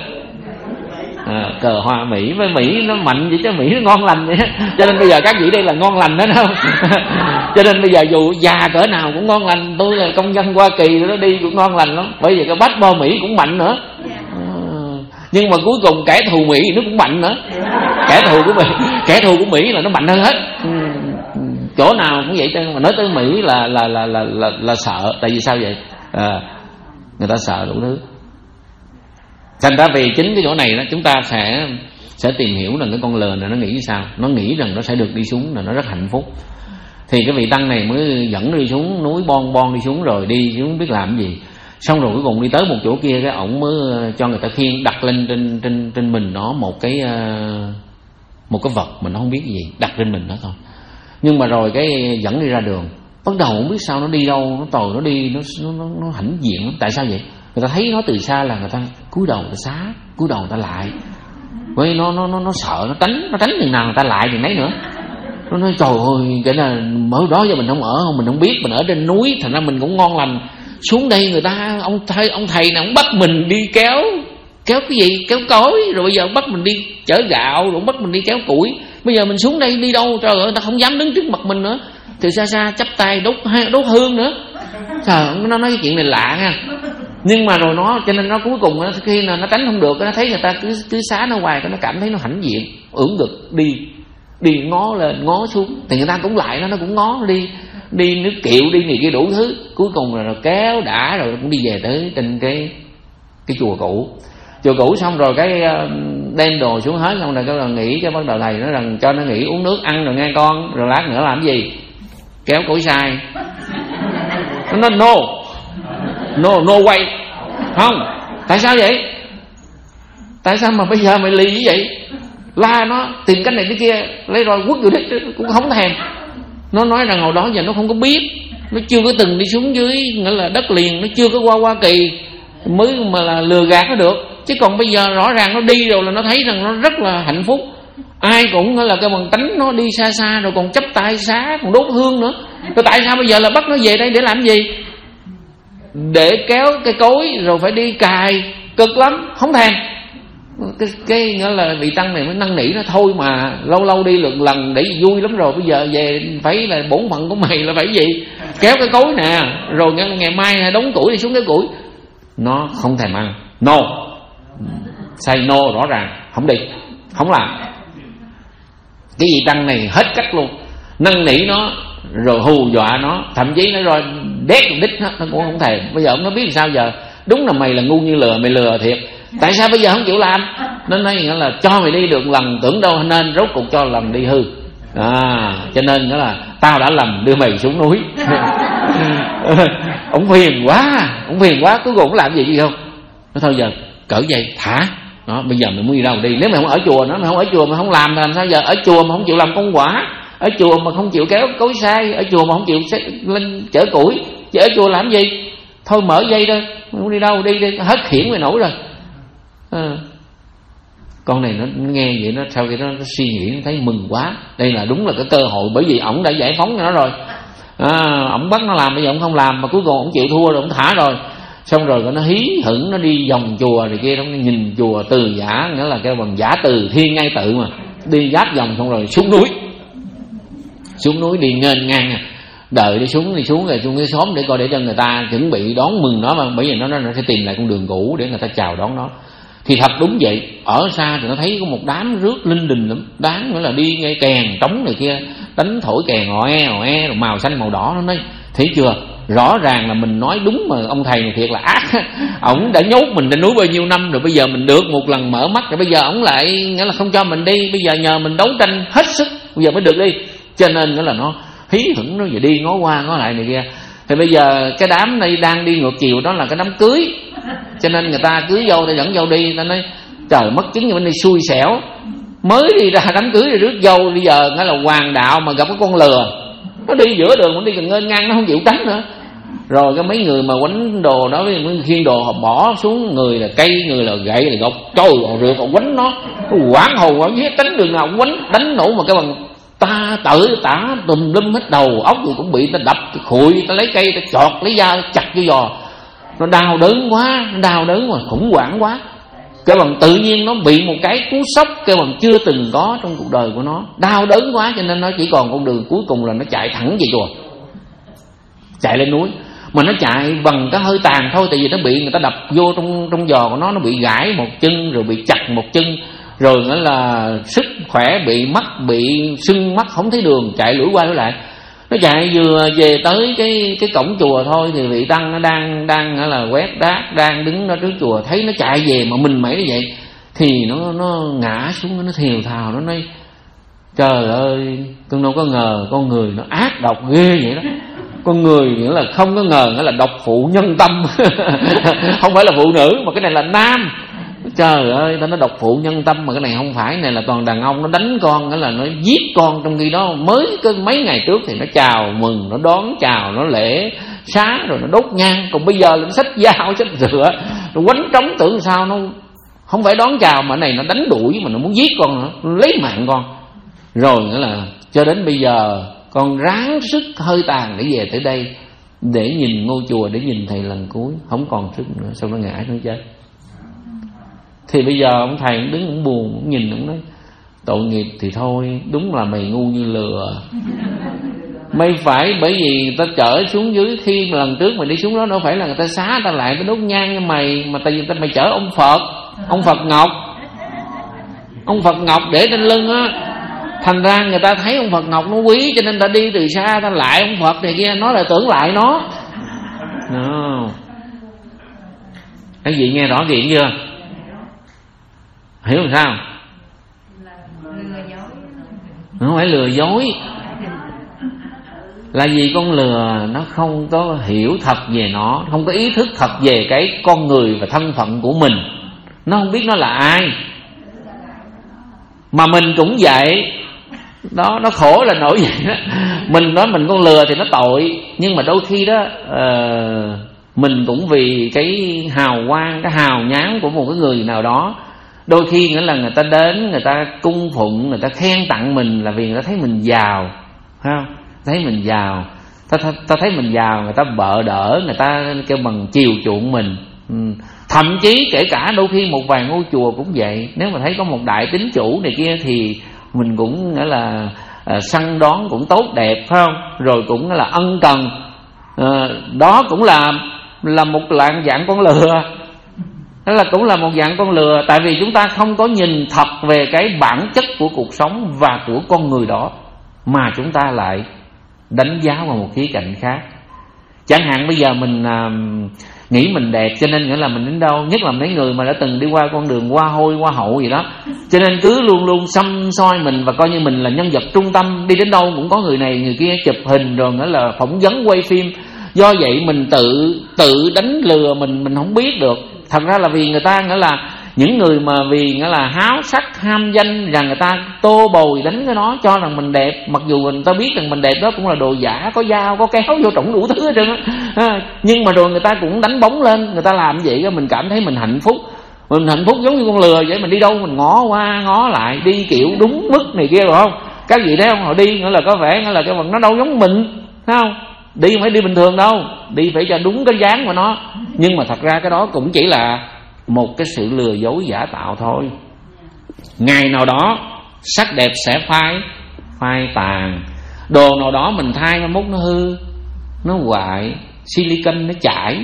à, cờ hoa Mỹ, với Mỹ nó mạnh vậy chứ, Mỹ nó ngon lành vậy. Cho nên bây giờ các vị đây là ngon lành đó không? Cho nên bây giờ dù già cỡ nào cũng ngon lành. Tôi là công dân Hoa Kỳ nó đi cũng ngon lành lắm. Bởi vì cái passport Mỹ cũng mạnh nữa. Nhưng mà cuối cùng kẻ thù Mỹ nó cũng mạnh nữa. Kẻ thù của Mỹ, kẻ thù của Mỹ là nó mạnh hơn hết. Chỗ nào cũng vậy, mà nói tới Mỹ là là là là là, là sợ. Tại vì sao vậy? À, người ta sợ đủ thứ. Thành ra vì chính cái chỗ này đó, chúng ta sẽ sẽ tìm hiểu rằng cái con lừa này nó nghĩ sao. Nó nghĩ rằng nó sẽ được đi xuống, là nó rất hạnh phúc. Thì cái vị tăng này mới dẫn đi xuống núi, bon bon đi xuống, rồi đi xuống biết làm cái gì. Xong rồi cuối cùng đi tới một chỗ kia, cái ổng mới cho người ta khiêng, đặt lên trên trên trên mình nó một cái một cái vật mà nó không biết cái gì, đặt lên mình nó thôi. Nhưng mà rồi cái dẫn đi ra đường, bắt đầu không biết sao nó đi đâu, nó tồi nó đi, nó nó nó, nó hãnh diện lắm. Tại sao vậy? Người ta thấy nó từ xa là người ta cúi đầu người ta xá, cúi đầu người ta lại. Bởi nó nó nó nó sợ, nó tránh, nó tránh chừng nào người ta lại chừng nấy nữa. Nó nói trời ơi, cái là mới đó giờ mình không ở, mình không biết, mình ở trên núi, thành ra mình cũng ngon lành. Xuống đây người ta, ông thầy, ông thầy nào cũng bắt mình đi kéo, kéo cái gì, kéo cối, rồi bây giờ bắt mình đi chở gạo, rồi bắt mình đi kéo củi. Bây giờ mình xuống đây đi đâu, trời ơi, người ta không dám đứng trước mặt mình nữa, từ xa xa chắp tay đốt đốt hương nữa. Trời, nó nói cái chuyện này lạ nha. Nhưng mà rồi nó, cho nên nó cuối cùng nó, khi nào nó tránh không được, nó thấy người ta cứ cứ xá nó hoài, nó cảm thấy nó hãnh diện, ưỡn ngực đi, đi ngó lên ngó xuống, thì người ta cũng lại nó, nó cũng ngó đi, đi nước kiệu đi này kia đủ thứ. Cuối cùng là nó kéo đã rồi cũng đi về tới trên cái cái chùa cũ. Chùa cũ xong rồi cái đem đồ xuống hết, xong rồi cái là nghỉ, cái bắt đầu thầy nói rằng cho nó nghỉ uống nước ăn rồi nghe con, rồi lát nữa làm gì, kéo cối xay. Nó nói no no no way, không, tại sao vậy, tại sao mà bây giờ mày lì như vậy, la nó tìm cái này cái kia, lấy roi quất vô đít cũng không thèm. Nó nói rằng hồi đó giờ nó không có biết, nó chưa có từng đi xuống dưới nghĩa là đất liền, nó chưa có qua Hoa Kỳ mới mà là lừa gạt nó được. Chứ còn bây giờ rõ ràng nó đi rồi là nó thấy rằng nó rất là hạnh phúc, ai cũng là cái bằng tánh nó đi xa xa rồi còn chấp tay xá, còn đốt hương nữa. Rồi tại sao bây giờ là bắt nó về đây để làm gì, để kéo cái cối rồi phải đi cài, cực lắm, không thèm. Cái, cái nghĩa là vị tăng này mới năn nỉ nó thôi mà, lâu lâu đi lượt lần để vui lắm rồi, bây giờ về phải là bổn phận của mày là phải gì, kéo cái cối nè, rồi ngày, ngày mai đóng củi đi xuống cái củi. Nó không thèm ăn, no, say no rõ ràng, không đi, không làm. Cái vị tăng này hết cách luôn, năn nỉ nó rồi hù dọa nó, thậm chí nó rồi đét đít nó, nó cũng không thèm. Bây giờ ông nó biết làm sao giờ, đúng là mày là ngu như lừa, mày lừa thiệt, tại sao bây giờ không chịu làm. Nó nói nghĩa là cho mày đi được lần tưởng đâu nên rốt cuộc cho lần đi hư à, cho nên nghĩa là tao đã lầm đưa mày xuống núi. Ông phiền quá, ông phiền quá, cuối cùng làm gì chứ không. Nó thôi giờ cởi dây thả đó, bây giờ mày muốn đi đâu đi, nếu mày không ở chùa nó, mày không ở chùa mà không làm thì làm sao giờ. Ở chùa mà không chịu làm công quả, ở chùa mà không chịu kéo cối xay, ở chùa mà không chịu lên chở củi, chứ ở chùa làm gì. Thôi mở dây thôi, mày muốn đi đâu đi đi, hết khiển mày nổi rồi. À, con này nó nghe vậy nó sau khi nó, nó suy nghĩ, nó thấy mừng quá, đây là đúng là cái cơ hội, bởi vì ổng đã giải phóng cho nó rồi. À, ổng bắt nó làm, bây giờ ổng không làm mà cuối cùng ổng chịu thua rồi, ổng thả rồi. Xong rồi nó hí hửng, nó đi vòng chùa rồi kia, nó nhìn chùa từ giả, nghĩa là cái bằng giả từ thiên ngay tự mà, đi giáp vòng xong rồi xuống núi, xuống núi đi nghênh ngang, đợi đi xuống đi xuống rồi xuống cái xóm để coi, để cho người ta chuẩn bị đón mừng nó, mà bởi vì nó nó sẽ tìm lại con đường cũ để người ta chào đón nó. Thì thật đúng vậy, ở xa thì nó thấy có một đám rước linh đình lắm, đám nữa là đi nghe kèn trống này kia, đánh thổi kèn ngọ e ngọ e, rồi màu xanh màu đỏ. Nó nói thấy chưa, rõ ràng là mình nói đúng mà, ông thầy này thiệt là ác. Ổng đã nhốt mình trên núi bao nhiêu năm rồi, bây giờ mình được một lần mở mắt rồi, bây giờ ổng lại nghĩa là không cho mình đi, bây giờ nhờ mình đấu tranh hết sức bây giờ mới được đi. Cho nên nghĩa là nó hí hửng, nó giờ đi ngó qua ngó lại này kia. Thì bây giờ cái đám này đang đi ngược chiều, đó là cái đám cưới, cho nên người ta cưới dâu ta dẫn dâu đi. Ta nói trời, mất chứng như bên đây xui xẻo, mới đi ra đám cưới rồi rước dâu, bây giờ nghĩa là hoàng đạo mà gặp cái con lừa, nó đi giữa đường, nó đi gần ngênh ngang, nó không chịu tránh nữa. Rồi cái mấy người mà quánh đồ đó, với khiên đồ họ bỏ xuống, người là cây, người là gậy là gọc, trời ơi rượt họ quánh nó, quảng hồn quảng giết, đánh đường nào cũng quánh, đánh nổ mà cái bằng ta tự tả tùm lum hết, đầu óc gì cũng bị ta đập, ta khụi, ta lấy cây, ta chọt, lấy dao chặt vô giò. Nó đau đớn quá, nó đau đớn mà khủng hoảng quá. Cái bằng tự nhiên nó bị một cái cú sốc cái bằng chưa từng có trong cuộc đời của nó, đau đớn quá, cho nên nó chỉ còn con đường cuối cùng là nó chạy thẳng về chùa, chạy lên núi. Mà nó chạy bằng cái hơi tàn thôi, tại vì nó bị người ta đập vô trong trong giò của nó, nó bị gãy một chân, rồi bị chặt một chân, rồi nữa là sức khỏe bị mất, bị sưng mắt, không thấy đường, chạy lủi qua lủi lại. Nó chạy vừa về tới cái cái cổng chùa thôi thì vị tăng nó đang đang là quét đát, đang đứng đó trước chùa, thấy nó chạy về mà mình mẩy như vậy thì nó nó ngã xuống, nó thều thào, nó nói trời ơi, tôi đâu có ngờ con người nó ác độc ghê vậy đó. Con người nghĩa là không có ngờ, nghĩa là độc phụ nhân tâm. Không phải là phụ nữ mà cái này là nam. Trời ơi, nó độc phụ nhân tâm, mà cái này không phải, này là toàn đàn ông nó đánh con, nghĩa là nó giết con, trong khi đó mới có mấy ngày trước thì nó chào mừng, nó đón chào, nó lễ xá, rồi nó đốt nhang. Còn bây giờ nó xách dao xách rửa, nó quánh trống, tưởng sao nó không phải đón chào mà cái này nó đánh đuổi, mà nó muốn giết con nữa, nó lấy mạng con. Rồi nghĩa là Cho đến bây giờ con ráng sức hơi tàn để về tới đây, để nhìn ngôi chùa, để nhìn thầy lần cuối. Không còn sức nữa, xong nó ngã nó chết. Thì bây giờ ông thầy ông đứng ông buồn, ông nhìn ông nói tội nghiệp thì thôi, đúng là mày ngu như lừa. Mày phải, bởi vì ta chở xuống dưới, khi mà lần trước mày đi xuống đó đâu phải là người ta xá ta lại, ta đốt nhang cho mày, mà tại vì ta mày chở ông Phật, ông Phật Ngọc, ông Phật Ngọc để trên lưng á. Thành ra người ta thấy ông Phật Ngọc nó quý, cho nên ta đi từ xa ta lại ông Phật này kia, nói là tưởng lại nó. No. Các vị nghe rõ chuyện chưa? Hiểu làm sao? Nó không phải lừa dối. Là vì con lừa nó không có hiểu thật về nó, không có ý thức thật về cái con người và thân phận của mình. Nó không biết nó là ai. Mà mình cũng vậy. Đó, nó khổ là nổi vậy đó. Mình nói mình con lừa thì nó tội. Nhưng mà đôi khi đó uh, mình cũng vì cái hào quang, cái hào nhoáng của một cái người nào đó. Đôi khi nghĩa là người ta đến, người ta cung phụng, người ta khen tặng mình là vì người ta thấy mình giàu, phải không? Thấy mình giàu, ta, ta, ta thấy mình giàu, người ta bợ đỡ, người ta kêu bằng chiều chuộng mình. ừ. Thậm chí kể cả đôi khi một vài ngôi chùa cũng vậy. Nếu mà thấy có một đại tín chủ này kia thì mình cũng nghĩa là uh, săn đón cũng tốt đẹp, phải không? Rồi cũng là ân cần. uh, Đó cũng là là một dạng dạng con lừa. Đó là cũng là một dạng con lừa. Tại vì chúng ta không có nhìn thật về cái bản chất của cuộc sống và của con người đó, mà chúng ta lại đánh giá vào một khía cạnh khác. Chẳng hạn bây giờ mình à, nghĩ mình đẹp, cho nên nghĩa là mình đến đâu, nhất là mấy người mà đã từng đi qua con đường hoa hôi hoa hậu gì đó, cho nên cứ luôn luôn xăm soi mình và coi như mình là nhân vật trung tâm. Đi đến đâu cũng có người này người kia chụp hình, rồi nghĩa là phỏng vấn quay phim. Do vậy mình tự tự đánh lừa mình mình không biết được. Thật ra là vì người ta nghĩa là những người mà vì nghĩa là háo sắc ham danh, rằng người ta tô bồi đánh cái nó, cho rằng mình đẹp, mặc dù người ta biết rằng mình đẹp đó cũng là đồ giả, có dao có kéo vô trỏng đủ thứ hết trơn á. À, nhưng mà rồi người ta cũng đánh bóng lên, người ta làm vậy đó, mình cảm thấy mình hạnh phúc. Mình hạnh phúc giống như con lừa vậy. Mình đi đâu mình ngó qua ngó lại, đi kiểu đúng mức này kia, rồi không? Các vị thấy không? Họ đi nghĩa là có vẻ nghĩa là cái phần nó đâu giống mình, thấy không? Đi không phải đi bình thường đâu, đi phải cho đúng cái dáng của nó. Nhưng mà thật ra cái đó cũng chỉ là một cái sự lừa dối giả tạo thôi. Ngày nào đó sắc đẹp sẽ phai phai tàn, đồ nào đó mình thay mai mốt nó hư, nó hoại, silicon nó chảy,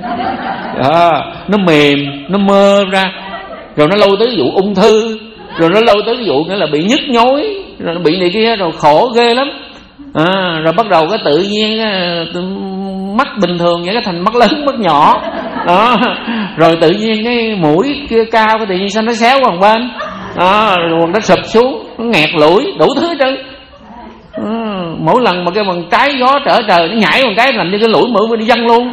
à, nó mềm, nó mơ ra, rồi nó lâu tới vụ ung thư, rồi nó lâu tới vụ nghĩa là bị nhức nhối, rồi nó bị này kia, rồi khổ ghê lắm. À, rồi bắt đầu cái tự nhiên mắt bình thường vậy cái thành mắt lớn mắt nhỏ đó. Rồi tự nhiên cái mũi kia cao, cái tự nhiên sao nó xéo qua một bên đó, rồi nó sụp xuống, nó nghẹt lũi, đủ thứ hết trơn. À, mỗi lần mà cái bằng trái gió trở trời nó nhảy một cái làm như cái lũi mũi đi văng luôn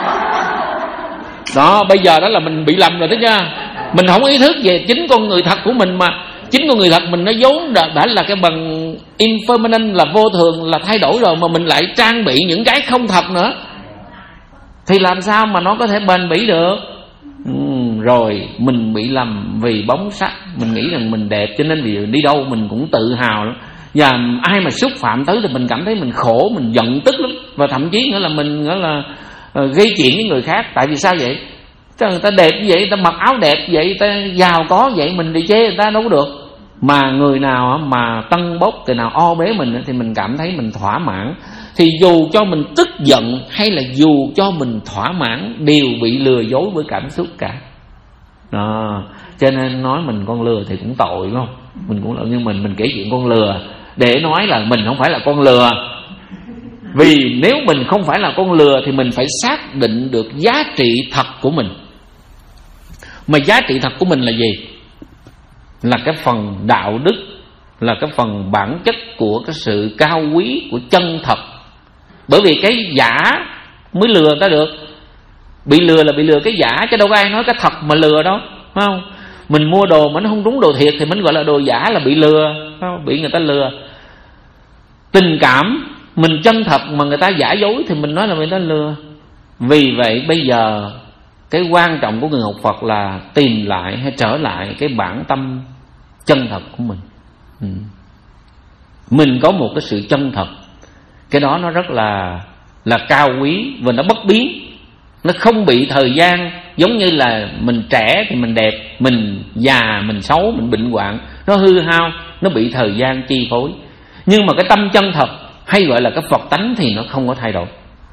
đó. Bây giờ đó là mình bị lầm rồi, thấy chưa? Mình không ý thức về chính con người thật của mình, mà chính con người thật mình nó vốn đã, đã là cái bằng impermanent, là vô thường, là thay đổi rồi, mà mình lại trang bị những cái không thật nữa, thì làm sao mà nó có thể bền bỉ được? ừ, Rồi mình bị lầm vì bóng sắc. Mình nghĩ rằng mình đẹp, cho nên vì đi đâu mình cũng tự hào lắm. Và ai mà xúc phạm tới thì mình cảm thấy mình khổ, mình giận tức lắm. Và thậm chí nữa là mình nữa là uh, gây chuyện với người khác. Tại vì sao vậy? Cho người ta đẹp như vậy, người ta mặc áo đẹp vậy, người ta giàu có vậy, mình đi chê người ta đâu có được. Mà người nào mà tân bốc, người nào o bế mình thì mình cảm thấy mình thỏa mãn. Thì dù cho mình tức giận hay là dù cho mình thỏa mãn đều bị lừa dối bởi cảm xúc cả đó. Cho nên nói mình con lừa thì cũng tội, đúng không? Mình cũng nhưng mình mình kể chuyện con lừa để nói là mình không phải là con lừa. Vì nếu mình không phải là con lừa thì mình phải xác định được giá trị thật của mình. Mà giá trị thật của mình là gì? Là cái phần đạo đức, là cái phần bản chất của cái sự cao quý, của chân thật. Bởi vì cái giả mới lừa người ta được. Bị lừa là bị lừa cái giả, chứ đâu có ai nói cái thật mà lừa đâu, phải không? Mình mua đồ mà nó không đúng đồ thiệt thì mình gọi là đồ giả, là bị lừa, phải không? Bị người ta lừa. Tình cảm mình chân thật mà người ta giả dối thì mình nói là người ta lừa. Vì vậy bây giờ cái quan trọng của người học Phật là tìm lại hay trở lại cái bản tâm chân thật của mình. ừ. mình có một cái sự chân thật. Cái đó nó rất là là cao quý và nó bất biến, nó không bị thời gian. Giống như là mình trẻ thì mình đẹp, mình già mình xấu, mình bệnh hoạn, nó hư hao, nó bị thời gian chi phối. Nhưng mà cái tâm chân thật hay gọi là cái Phật tánh thì nó không có thay đổi.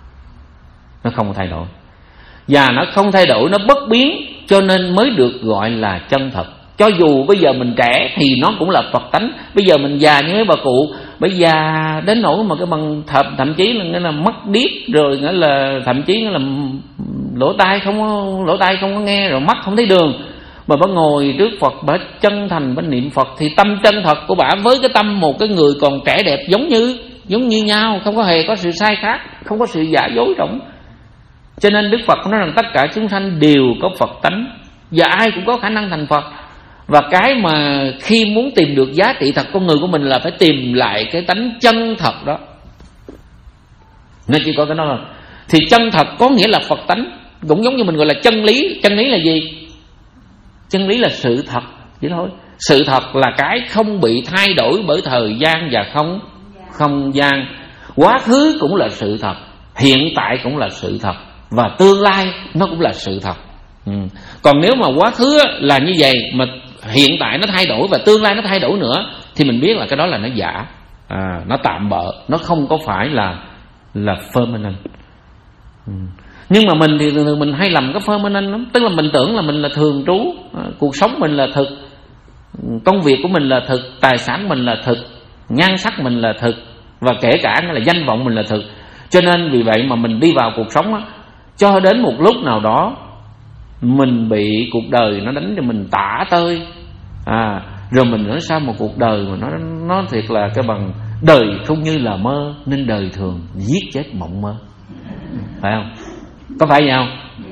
Nó không có thay đổi. Và nó không thay đổi, nó bất biến, cho nên mới được gọi là chân thật. Cho dù bây giờ mình trẻ thì nó cũng là Phật tánh. Bây giờ mình già như mấy bà cụ, bây giờ đến nỗi mà cái bằng thậm, thậm chí là nghĩa là mất điếc rồi, nghĩa là thậm chí là lỗ tai không có, lỗ tai không có nghe, rồi mắt không thấy đường, mà bà ngồi trước Phật, bà chân thành bà niệm Phật, thì tâm chân thật của bà với cái tâm một cái người còn trẻ đẹp giống như giống như nhau, không có hề có sự sai khác, không có sự giả dối rỗng. Cho nên Đức Phật nói rằng tất cả chúng sanh đều có Phật tánh, và ai cũng có khả năng thành Phật. Và cái mà khi muốn tìm được giá trị thật con người của mình là phải tìm lại cái tánh chân thật đó. Nên chỉ có cái đó thôi. Thì chân thật có nghĩa là Phật tánh, cũng giống như mình gọi là chân lý. Chân lý là gì? Chân lý là sự thật vậy thôi. Sự thật là cái không bị thay đổi bởi thời gian và không không gian. Quá khứ cũng là sự thật, hiện tại cũng là sự thật, và tương lai nó cũng là sự thật. ừ. Còn nếu mà quá khứ là như vậy mà hiện tại nó thay đổi và tương lai nó thay đổi nữa, thì mình biết là cái đó là nó giả, à, nó tạm bợ, nó không có phải là là permanent. ừ. Nhưng mà mình thì thường thường mình hay lầm cái permanent lắm. Tức là mình tưởng là mình là thường trú, à, cuộc sống mình là thực, công việc của mình là thực, tài sản mình là thực, nhan sắc mình là thực, và kể cả là danh vọng mình là thực. Cho nên vì vậy mà mình đi vào cuộc sống á, cho đến một lúc nào đó mình bị cuộc đời nó đánh cho mình tả tơi, à, rồi mình nói sao một cuộc đời mà nó nó thiệt là cái bằng đời không như là mơ, nên đời thường giết chết mộng mơ, phải không? Có phải vậy không?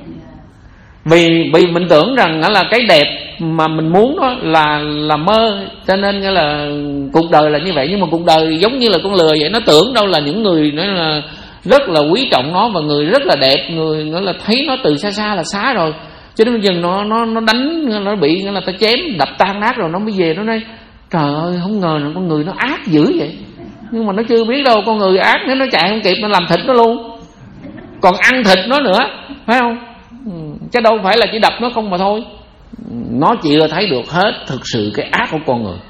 Vì vì mình tưởng rằng đó là cái đẹp mà mình muốn đó là là mơ, cho nên nghĩa là cuộc đời là như vậy. Nhưng mà cuộc đời giống như là con lừa vậy, nó tưởng đâu là những người nói là rất là quý trọng nó, và người rất là đẹp, người nói là thấy nó từ xa xa là xá rồi, cho đến bây giờ nó nó nó đánh, nó bị nghĩa là ta chém đập tan nát rồi, nó mới về nó nói trời ơi không ngờ là con người nó ác dữ vậy. Nhưng mà nó chưa biết đâu, con người ác nếu nó chạy không kịp nó làm thịt nó luôn, còn ăn thịt nó nữa, phải không? Chứ đâu phải là chỉ đập nó không mà thôi. Nó chỉ là thấy được hết thực sự cái ác của con người.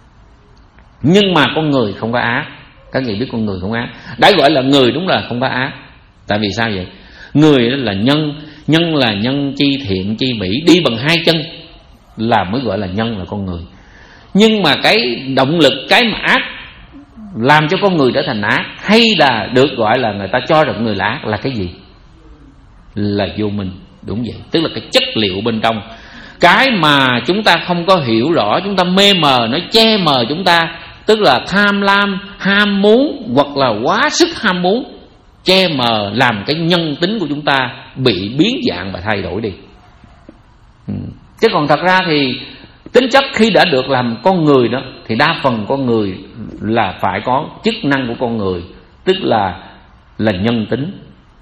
Nhưng mà con người không có ác. Các vị biết con người không ác. Đã gọi là người đúng là không có ác. Tại vì sao vậy? Người đó là nhân. Nhân là nhân chi thiện chi mỹ, đi bằng hai chân là mới gọi là nhân, là con người. Nhưng mà cái động lực, cái mà ác làm cho con người trở thành ác, hay là được gọi là người ta cho rằng người là ác, là cái gì? Là vô minh. Đúng vậy. Tức là cái chất liệu bên trong, cái mà chúng ta không có hiểu rõ, chúng ta mê mờ, nó che mờ chúng ta. Tức là tham lam, ham muốn, hoặc là quá sức ham muốn, che mờ làm cái nhân tính của chúng ta bị biến dạng và thay đổi đi. ừ. Chứ còn thật ra thì tính chất khi đã được làm con người đó, thì đa phần con người là phải có chức năng của con người, tức là là nhân tính.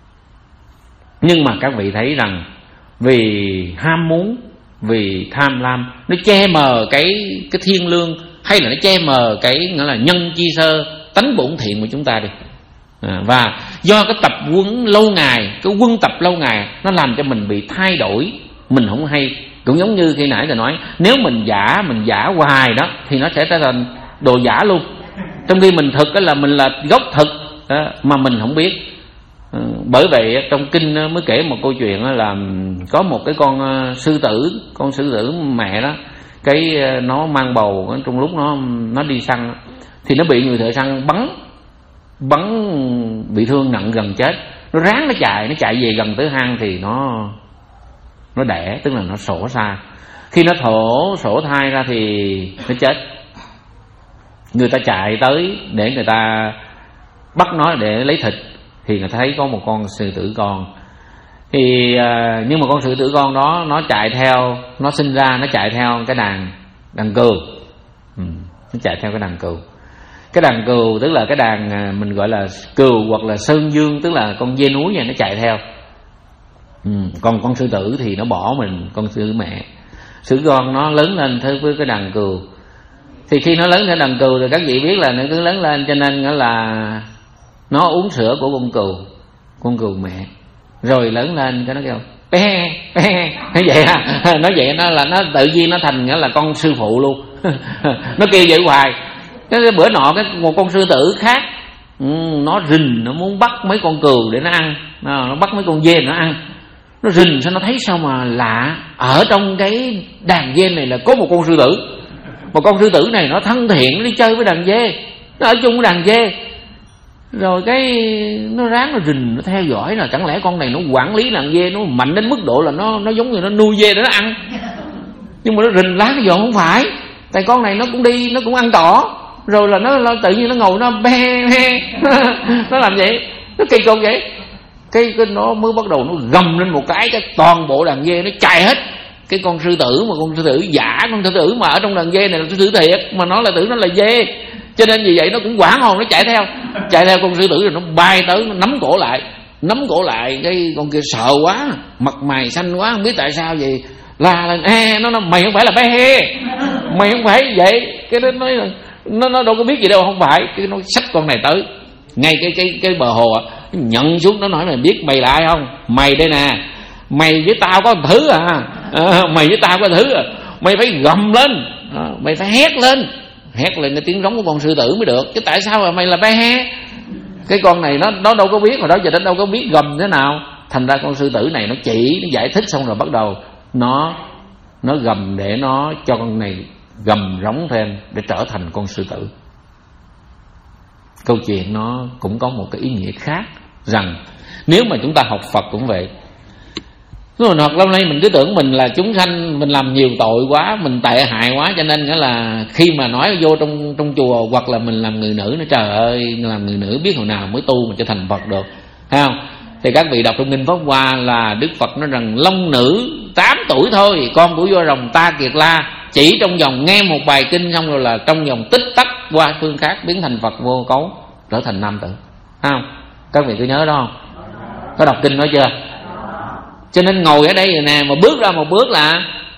Nhưng mà các vị thấy rằng vì ham muốn, vì tham lam, nó che mờ cái cái thiên lương, hay là nó che mờ cái nghĩa là nhân chi sơ, tánh bổn thiện của chúng ta đi. À, và do cái tập quân lâu ngày, cái quân tập lâu ngày, nó làm cho mình bị thay đổi, mình không hay. Cũng giống như khi nãy tôi nói, nếu mình giả, mình giả hoài đó, thì nó sẽ trở thành đồ giả luôn. Trong khi mình thực là mình là gốc thực đó, mà mình không biết. À, bởi vậy trong kinh mới kể một câu chuyện là có một cái con sư tử, con sư tử mẹ đó, cái nó mang bầu, trong lúc nó nó đi săn thì nó bị người thợ săn bắn bắn bị thương nặng gần chết. Nó ráng nó chạy, nó chạy về gần tới hang thì nó nó đẻ, tức là nó sổ xa. Khi nó thổ sổ thai ra thì nó chết. Người ta chạy tới để người ta bắt nó để lấy thịt, thì người ta thấy có một con sư tử con. Thì nhưng mà con sư tử con đó nó chạy theo, nó sinh ra nó chạy theo cái đàn đàn cừu. ừ, nó chạy theo cái đàn cừu. Cái đàn cừu tức là cái đàn mình gọi là cừu hoặc là sơn dương, tức là con dê núi này, nó chạy theo. ừ, còn con sư tử thì nó bỏ mình, con sư tử mẹ. Sư con nó lớn lên với cái đàn cừu Thì khi nó lớn lên đàn cừu thì các vị biết là nó cứ lớn lên, cho nên là nó uống sữa của con cừu, con cừu mẹ, rồi lớn lên cái nó kêu pe pe, nó vậy à, nó vậy nó là nó tự nhiên nó thành nghĩa là con sư phụ luôn. Nó kêu vậy hoài. Cái bữa nọ cái một con sư tử khác, ừ, nó rình, nó muốn bắt mấy con cừu để nó ăn, nó bắt mấy con dê nó ăn. Nó rình sao nó thấy sao mà lạ, ở trong cái đàn dê này là có một con sư tử. Một con sư tử này nó thân thiện, nó đi chơi với đàn dê, nó ở chung với đàn dê. Rồi cái nó ráng nó rình, nó theo dõi là chẳng lẽ con này nó quản lý đàn dê, nó mạnh đến mức độ là nó nó giống như nó nuôi dê để nó ăn. Nhưng mà nó rình lá cái giòn không phải, tại con này nó cũng đi, nó cũng ăn cỏ, rồi là nó, nó tự nhiên nó ngồi nó be be. Nó làm vậy, nó kỳ cục vậy. Cái, cái nó mới bắt đầu nó gầm lên một cái, cái toàn bộ đàn dê nó chạy hết. Cái con sư tử mà con sư tử giả, con sư tử mà ở trong đàn dê này là sư tử thiệt, mà nó là tưởng nó là dê, cho nên vì vậy nó cũng hoảng hồn, nó chạy theo, chạy theo con sư tử rồi nó bay tới, nó nắm cổ lại, nắm cổ lại. Cái con kia sợ quá, mặt mày xanh quá, không biết tại sao vậy, la lên e, nó nói mày không phải là bé he, mày không phải vậy. Cái nó nói là nó nó đâu có biết gì đâu, không phải. Cái nó xách con này tới ngay cái cái cái bờ hồ à, nhận xuống, nó nói mày biết mày là ai không? Mày đây nè, mày với tao có một thứ à, à mày với tao có một thứ à, mày phải gầm lên, à, mày phải hét lên, hét lên cái tiếng rống của con sư tử mới được, chứ tại sao mà mày là bé he? Cái con này nó nó đâu có biết, hồi đó giờ nó đâu có biết gầm thế nào. Thành ra con sư tử này nó chỉ, nó giải thích xong rồi bắt đầu nó nó gầm để nó cho con này gầm rống thêm để trở thành con sư tử. Câu chuyện nó cũng có một cái ý nghĩa khác, rằng nếu mà chúng ta học Phật cũng vậy. Rồi hoặc lâu nay mình cứ tưởng mình là chúng sanh, mình làm nhiều tội quá, mình tệ hại quá, cho nên nghĩa là khi mà nói vô trong trong chùa hoặc là mình làm người nữ, nó trời ơi, làm người nữ biết hồi nào mới tu mà cho thành Phật được, thấy không? Thì các vị đọc trong Kinh Pháp Hoa là Đức Phật nói rằng long nữ tám tuổi thôi, con của vua rồng Ta Kiệt La, chỉ trong vòng nghe một bài kinh xong rồi là trong vòng tích tắc qua phương khác biến thành Phật vô cấu, trở thành nam tử, thấy không? Các vị có nhớ đó không? Có đọc kinh đó chưa? Cho nên ngồi ở đây rồi nè, mà bước ra một bước là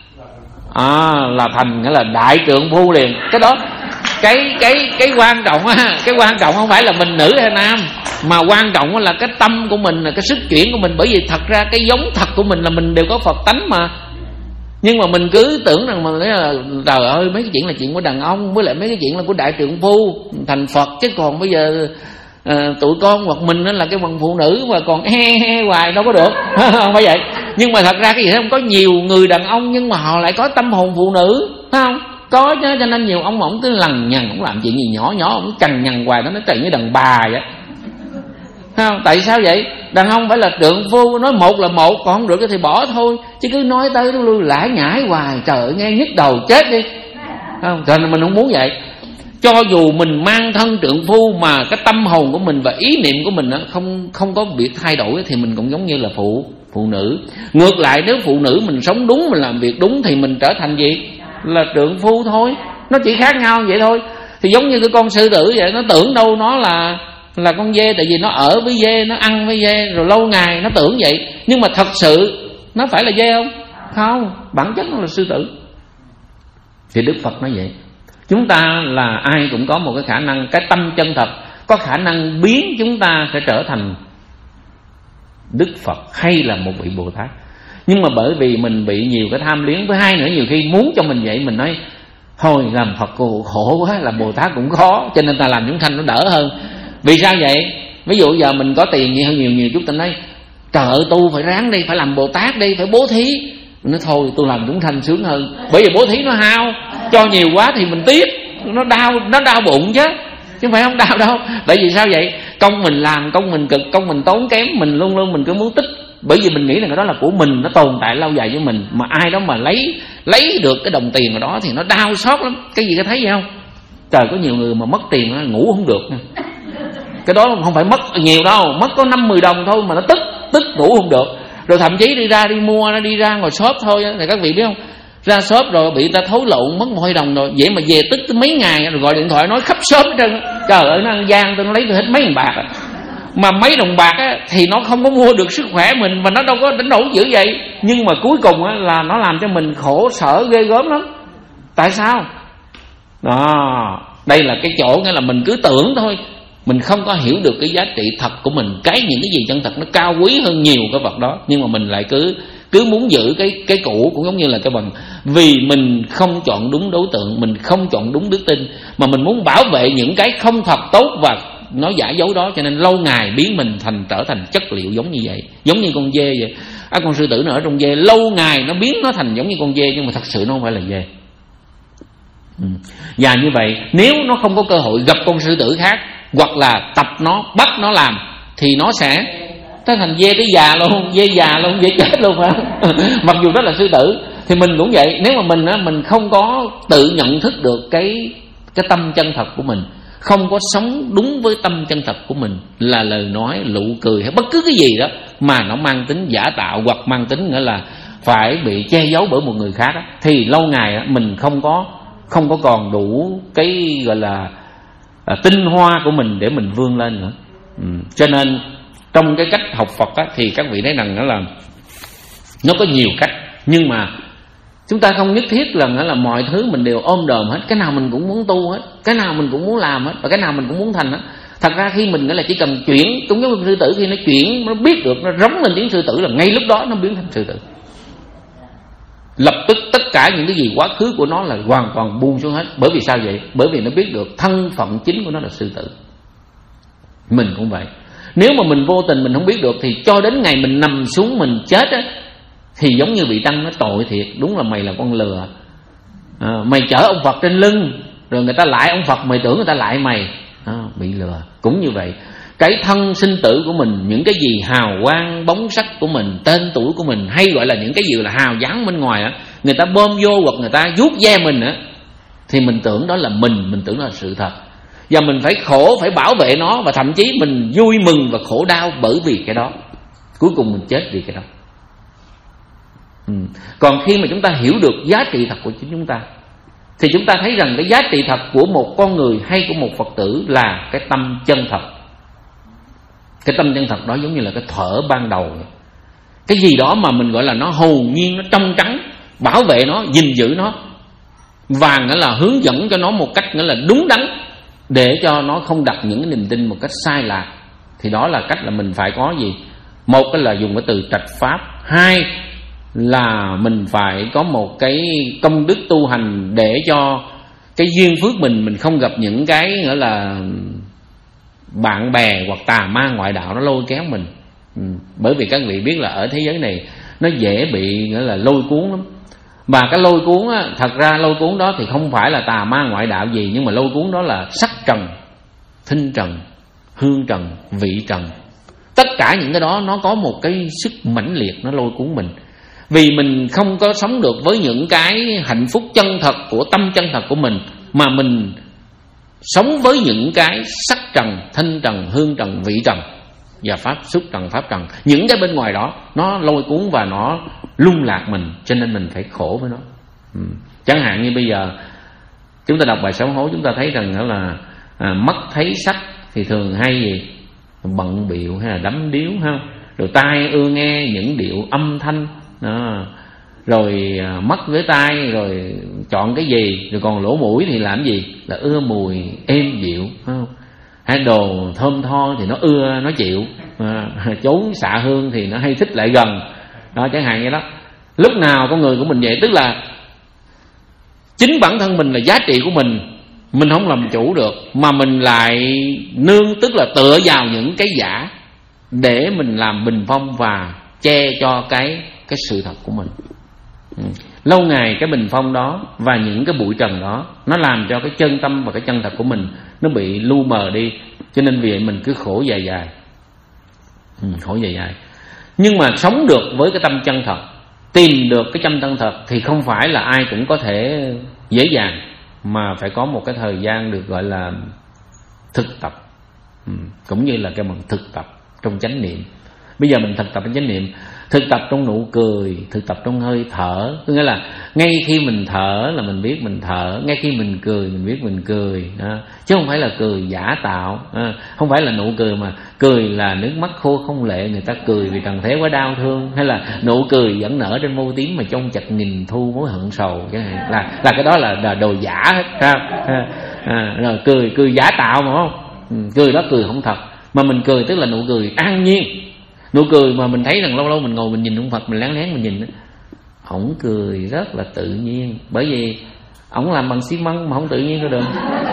à, là thành nghĩa là đại trượng phu liền. Cái đó cái cái cái quan trọng á, cái quan trọng không phải là mình nữ hay nam, mà quan trọng là cái tâm của mình, là cái sức chuyển của mình. Bởi vì thật ra cái giống thật của mình là mình đều có Phật tánh mà. Nhưng mà mình cứ tưởng rằng mà là trời ơi, mấy cái chuyện là chuyện của đàn ông, với lại mấy cái chuyện là của đại trượng phu thành Phật, chứ còn bây giờ à, tụi con hoặc mình là cái bằng phụ nữ mà còn he he hoài đâu có được. Không phải vậy. Nhưng mà thật ra cái gì không, có nhiều người đàn ông nhưng mà họ lại có tâm hồn phụ nữ, thấy không? Có chứ, cho nên nhiều ông ổng cứ lằng nhằng, ổng làm chuyện gì nhỏ nhỏ ổng cằn nhằn hoài, nó nó trời như đàn bà vậy, thấy không? Tại sao vậy? Đàn ông phải là trượng phu, nói một là một, còn không được thì bỏ thôi, chứ cứ nói tới nó lui lải nhải hoài, trời ơi, nghe nhức đầu chết đi, không? Cho nên mình không muốn vậy. Cho dù mình mang thân trượng phu mà cái tâm hồn của mình và ý niệm của mình không không có việc thay đổi thì mình cũng giống như là phụ phụ nữ. Ngược lại, nếu phụ nữ mình sống đúng, mình làm việc đúng thì mình trở thành gì? Là trượng phu thôi. Nó chỉ khác nhau vậy thôi. Thì giống như cái con sư tử vậy, nó tưởng đâu nó là là con dê, tại vì nó ở với dê, nó ăn với dê rồi lâu ngày nó tưởng vậy. Nhưng mà thật sự nó phải là dê không? Không, bản chất nó là sư tử. Thì Đức Phật nói vậy. Chúng ta là ai cũng có một cái khả năng, cái tâm chân thật có khả năng biến chúng ta sẽ trở thành Đức Phật hay là một vị Bồ Tát. Nhưng mà bởi vì mình bị nhiều cái tham luyến, thứ hai nữa nhiều khi muốn cho mình vậy, mình nói thôi làm Phật khổ, khổ quá, làm Bồ Tát cũng khó, cho nên ta làm chúng sanh nó đỡ hơn. Vì sao vậy? Ví dụ giờ mình có tiền nhiều nhiều nhiều chút, ta nói trời ơi tu phải ráng đi, phải làm Bồ Tát đi, phải bố thí. Mình nói thôi tôi làm chúng sanh sướng hơn, bởi vì bố thí nó hao, cho nhiều quá thì mình tiếc, nó đau, nó đau bụng chứ, chứ phải không đau đâu. Bởi vì sao vậy? Công mình làm, công mình cực, công mình tốn kém, mình luôn luôn mình cứ muốn tích. Bởi vì mình nghĩ là cái đó là của mình, nó tồn tại lâu dài với mình. Mà ai đó mà lấy lấy được cái đồng tiền ở đó thì nó đau xót lắm. Cái gì có thấy vậy không? Trời, có nhiều người mà mất tiền nó ngủ không được. Cái đó không phải mất nhiều đâu, mất có năm mười đồng thôi mà nó tức, tức ngủ không được. Rồi thậm chí đi ra đi mua, nó đi ra ngồi shop thôi thì các vị biết không? Ra shop rồi bị ta thối lộn mất một hai đồng rồi, vậy mà về tức tới mấy ngày rồi gọi điện thoại nói khắp shop hết trơn. Trời ơi, nó ăn gian, tôi nó lấy tôi hết mấy đồng bạc à. Mà mấy đồng bạc á, thì nó không có mua được sức khỏe mình, mà nó đâu có đánh đủ dữ vậy. Nhưng mà cuối cùng á, là nó làm cho mình khổ sở ghê gớm lắm. Tại sao? Đó, đây là cái chỗ nghĩa là mình cứ tưởng thôi, mình không có hiểu được cái giá trị thật của mình, cái những cái gì chân thật nó cao quý hơn nhiều cái vật đó, nhưng mà mình lại cứ cứ muốn giữ cái cái cũ. Cũng giống như là cái bằng, vì mình không chọn đúng đối tượng, mình không chọn đúng đức tin, mà mình muốn bảo vệ những cái không thật tốt và nó giả dối đó, cho nên lâu ngày biến mình thành trở thành chất liệu giống như vậy, giống như con dê vậy. À, con sư tử nó ở trong dê, lâu ngày nó biến nó thành giống như con dê, nhưng mà thật sự nó không phải là dê. Ừ. Và như vậy, nếu nó không có cơ hội gặp con sư tử khác, hoặc là tập nó, bắt nó làm, thì nó sẽ nó thành dê tới già luôn, dê già luôn, dê chết luôn, phải không? Mặc dù đó là sư tử. Thì mình cũng vậy, nếu mà mình á, mình không có tự nhận thức được cái cái tâm chân thật của mình, không có sống đúng với tâm chân thật của mình, là lời nói, nụ cười hay bất cứ cái gì đó mà nó mang tính giả tạo, hoặc mang tính nghĩa là phải bị che giấu bởi một người khác đó, thì lâu ngày á, mình không có không có còn đủ cái gọi là à, tinh hoa của mình để mình vươn lên nữa. Ừ. Cho nên trong cái cách học Phật á, thì các vị thấy rằng đó là nó có nhiều cách, nhưng mà chúng ta không nhất thiết là là mọi thứ mình đều ôm đồm hết, cái nào mình cũng muốn tu hết, cái nào mình cũng muốn làm hết, và cái nào mình cũng muốn thành hết. Thật ra khi mình nghĩa là chỉ cần chuyển, cũng giống như sư tử, khi nó chuyển, nó biết được, nó rống lên tiếng sư tử là ngay lúc đó nó biến thành sư tử. Lập tức tất cả những cái gì quá khứ của nó là hoàn toàn buông xuống hết. Bởi vì sao vậy? Bởi vì nó biết được thân phận chính của nó là sư tử. Mình cũng vậy. Nếu mà mình vô tình mình không biết được, thì cho đến ngày mình nằm xuống mình chết á, thì giống như bị Tăng nó tội thiệt, đúng là mày là con lừa. À, mày chở ông Phật trên lưng, rồi người ta lại ông Phật, mày tưởng người ta lại mày. À, bị lừa. Cũng như vậy, cái thân sinh tử của mình, những cái gì hào quang bóng sắc của mình, tên tuổi của mình, hay gọi là những cái gì là hào dáng bên ngoài á, người ta bơm vô hoặc người ta vuốt ve mình á, thì mình tưởng đó là mình, mình tưởng đó là sự thật. Và mình phải khổ, phải bảo vệ nó, và thậm chí mình vui mừng và khổ đau bởi vì cái đó. Cuối cùng mình chết vì cái đó. Ừ. Còn khi mà chúng ta hiểu được giá trị thật của chính chúng ta, thì chúng ta thấy rằng cái giá trị thật của một con người hay của một Phật tử là cái tâm chân thật. Cái tâm chân thật đó giống như là cái thở ban đầu, cái gì đó mà mình gọi là nó hồn nhiên, nó trong trắng, bảo vệ nó, gìn giữ nó, và nghĩa là hướng dẫn cho nó một cách nghĩa là đúng đắn, để cho nó không đặt những cái niềm tin một cách sai lạc. Thì đó là cách là mình phải có gì? Một là dùng cái từ trạch pháp, hai là mình phải có một cái công đức tu hành để cho cái duyên phước mình mình không gặp những cái nghĩa là bạn bè hoặc tà ma ngoại đạo nó lôi kéo mình. Ừ. Bởi vì các vị biết là ở thế giới này nó dễ bị nghĩa là lôi cuốn lắm. Mà cái lôi cuốn á, thật ra lôi cuốn đó thì không phải là tà ma ngoại đạo gì, nhưng mà lôi cuốn đó là sắc trần, thinh trần, hương trần, vị trần. Tất cả những cái đó nó có một cái sức mãnh liệt, nó lôi cuốn mình. Vì mình không có sống được với những cái hạnh phúc chân thật của tâm chân thật của mình, mà mình sống với những cái sắc trần, thanh trần, hương trần, vị trần và pháp xúc trần, pháp trần. Những cái bên ngoài đó nó lôi cuốn và nó lung lạc mình, cho nên mình phải khổ với nó. ừ. Chẳng hạn như bây giờ chúng ta đọc bài sám hối, chúng ta thấy rằng đó là à, mắt thấy sắc thì thường hay gì? Bận bịu hay là đắm điếu, không? Rồi tai ưa nghe những điệu âm thanh đó. Rồi à, mắt với tai rồi chọn cái gì, rồi còn lỗ mũi thì làm gì? Là ưa mùi êm dịu, không? Hay đồ thơm tho thì nó ưa, nó chịu. à, Trốn xạ hương thì nó hay thích lại gần đó, chẳng hạn như đó. Lúc nào con người của mình vậy? Tức là chính bản thân mình là giá trị của mình, mình không làm chủ được, mà mình lại nương, tức là tựa vào những cái giả để mình làm bình phong và che cho cái cái sự thật của mình. ừ. Lâu ngày cái bình phong đó và những cái bụi trần đó nó làm cho cái chân tâm và cái chân thật của mình nó bị lu mờ đi, cho nên vì vậy mình cứ khổ dài dài. ừ, khổ dài dài. Nhưng mà sống được với cái tâm chân thật, tìm được cái tâm chân thật thì không phải là ai cũng có thể dễ dàng, mà phải có một cái thời gian được gọi là thực tập. ừ, cũng như là cái bằng thực tập trong chánh niệm. Bây giờ mình thực tập chánh niệm, thực tập trong nụ cười, thực tập trong hơi thở. Có nghĩa là ngay khi mình thở là mình biết mình thở, ngay khi mình cười mình biết mình cười đó. Chứ không phải là cười giả tạo, à, không phải là nụ cười mà cười là nước mắt khô không lệ, người ta cười vì trần thế quá đau thương, hay là nụ cười vẫn nở trên môi tím mà trong chặt nghìn thu mối hận sầu, cái này là là cái đó là, là đồ giả hết, ha. À, à, rồi cười cười giả tạo mà không, ừ, cười đó cười không thật, mà mình cười tức là nụ cười an nhiên. Nụ cười mà mình thấy rằng lâu lâu mình ngồi mình nhìn ông Phật, mình lén lén mình nhìn, ổng cười rất là tự nhiên, bởi vì ổng làm bằng xi măng mà không tự nhiên đâu được.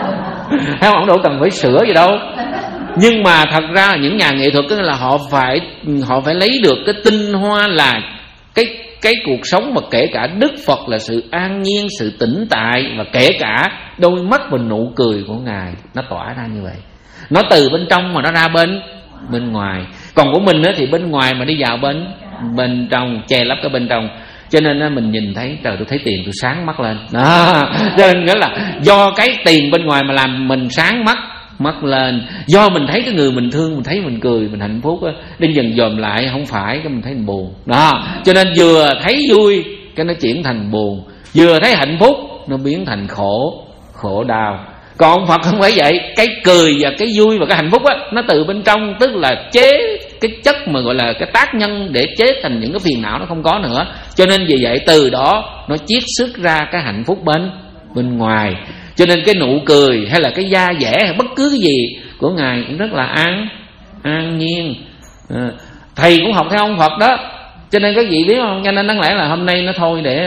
Thấy ổng đâu cần phải sửa gì đâu. Nhưng mà thật ra những nhà nghệ thuật là họ phải họ phải lấy được cái tinh hoa là cái cái cuộc sống, mà kể cả Đức Phật là sự an nhiên, sự tĩnh tại, và kể cả đôi mắt và nụ cười của Ngài nó tỏa ra như vậy. Nó từ bên trong mà nó ra bên bên ngoài. Còn của mình thì bên ngoài mà đi vào bên bên trong, che lấp cái bên trong. Cho nên mình nhìn thấy, trời tôi thấy tiền tôi sáng mắt lên đó. Cho nên nghĩa là do cái tiền bên ngoài mà làm mình sáng mắt mắt lên. Do mình thấy cái người mình thương, mình thấy mình cười, mình hạnh phúc á, đến dần dòm lại không phải cái mình thấy mình buồn đó. Cho nên vừa thấy vui cái nó chuyển thành buồn, vừa thấy hạnh phúc nó biến thành khổ khổ đau. Còn ông Phật không phải vậy. Cái cười và cái vui và cái hạnh phúc á, nó từ bên trong, tức là chế cái chất mà gọi là cái tác nhân để chế thành những cái phiền não nó không có nữa. Cho nên vì vậy từ đó nó chiết xuất ra cái hạnh phúc bên bên ngoài. Cho nên cái nụ cười hay là cái da dẻ hay bất cứ cái gì của Ngài cũng rất là an an nhiên. À, thầy cũng học theo ông Phật đó. Cho nên các vị biết không, cho nên đáng lẽ là hôm nay nó thôi để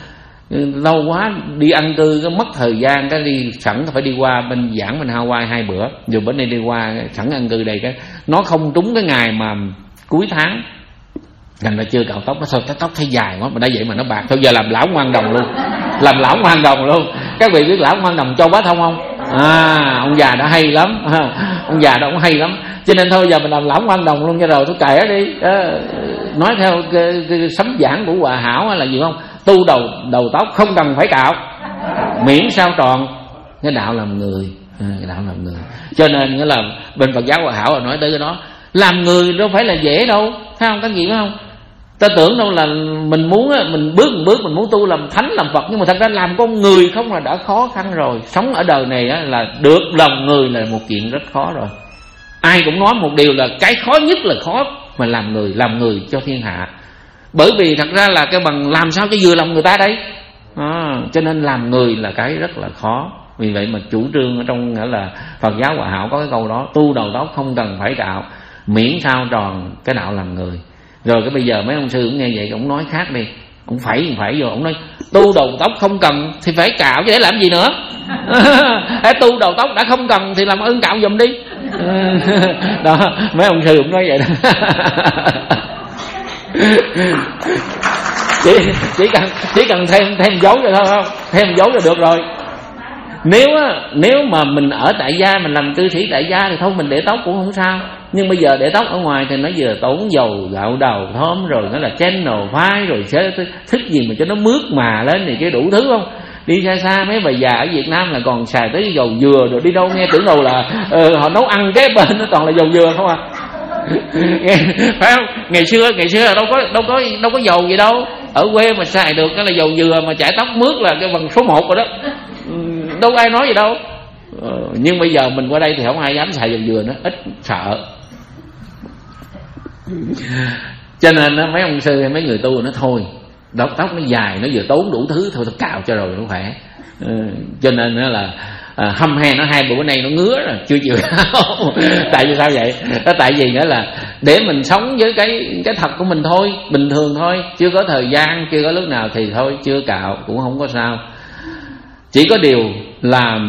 lâu quá đi ăn cư cái mất thời gian, cái đi sẵn phải đi qua bên giảng bên Hawaii hai bữa, dù bữa nay đi qua sẵn ăn cư đây, cái nó không trúng cái ngày mà cuối tháng, thành ra chưa cạo tóc. Nó sao cái tóc thấy dài quá mà đã vậy mà nó bạc, thôi giờ làm lão ngoan đồng luôn, làm lão ngoan đồng luôn. Các vị biết lão ngoan đồng Châu Bá Thông không? À, ông già đã hay lắm, ông già đó cũng hay lắm. Cho nên thôi giờ mình làm lão ngoan đồng luôn cho rồi, tôi kể đi. À, nói theo cái, cái sấm giảng của Hòa Hảo là gì không? Tu đầu đầu tóc không cần phải cạo, miễn sao tròn cái đạo làm người, à, cái đạo làm người. Cho nên nghĩa là bên Phật giáo Hòa Hảo là nói tới cái đó, làm người đâu phải là dễ đâu, thấy không các vị phải không? Ta tưởng đâu là mình muốn mình bước một bước mình muốn tu làm thánh làm Phật, nhưng mà thật ra làm con người không là đã khó khăn rồi. Sống ở đời này là được lòng người là một chuyện rất khó rồi. Ai cũng nói một điều là cái khó nhất là khó mà làm người, làm người cho thiên hạ. Bởi vì thật ra là cái bằng làm sao cho vừa lòng người ta đấy, à, cho nên làm người là cái rất là khó. Vì vậy mà chủ trương ở trong nghĩa là Phật giáo Hòa Hảo có cái câu đó, tu đầu tóc không cần phải cạo, miễn sao tròn cái đạo làm người. Rồi cái bây giờ mấy ông sư cũng nghe vậy, ông nói khác đi, ông phải phải vô, ông nói tu đầu tóc không cần thì phải cạo chứ để làm gì nữa. Tu đầu tóc đã không cần thì làm ơn cạo giùm đi. Đó, mấy ông sư cũng nói vậy đó. chỉ chỉ cần chỉ cần thêm thêm dấu rồi thôi, không thêm dấu là được rồi. Nếu á, nếu mà mình ở tại gia, mình làm cư sĩ tại gia thì thôi mình để tóc cũng không sao. Nhưng bây giờ để tóc ở ngoài thì nó vừa tốn dầu gạo đầu thơm, rồi nó là channel phai, rồi thích gì mà cho nó mướt mà lên thì cái đủ thứ không. Đi xa xa mấy bà già ở Việt Nam là còn xài tới dầu dừa, rồi đi đâu nghe tưởng đâu là uh, họ nấu ăn cái bên nó toàn là dầu dừa không à. Phải không? Ngày xưa ngày xưa đâu có đâu có đâu có dầu gì đâu, ở quê mà xài được cái là dầu dừa, mà chải tóc mướt là cái bằng số một rồi đó, đâu có ai nói gì đâu. ờ, nhưng bây giờ mình qua đây thì không ai dám xài dầu dừa nữa, ít sợ. Cho nên mấy ông sư hay mấy người tu nó thôi, đầu tóc nó dài, nó vừa tốn đủ thứ, thôi tôi cạo cho rồi nó khỏe. ờ, cho nên nó là à, hâm he nó hai bữa nay nó ngứa rồi chưa chịu. Tại vì sao vậy? Đó, tại vì nghĩa là để mình sống với cái cái thật của mình thôi, bình thường thôi, chưa có thời gian, chưa có lúc nào thì thôi chưa cạo cũng không có sao. Chỉ có điều là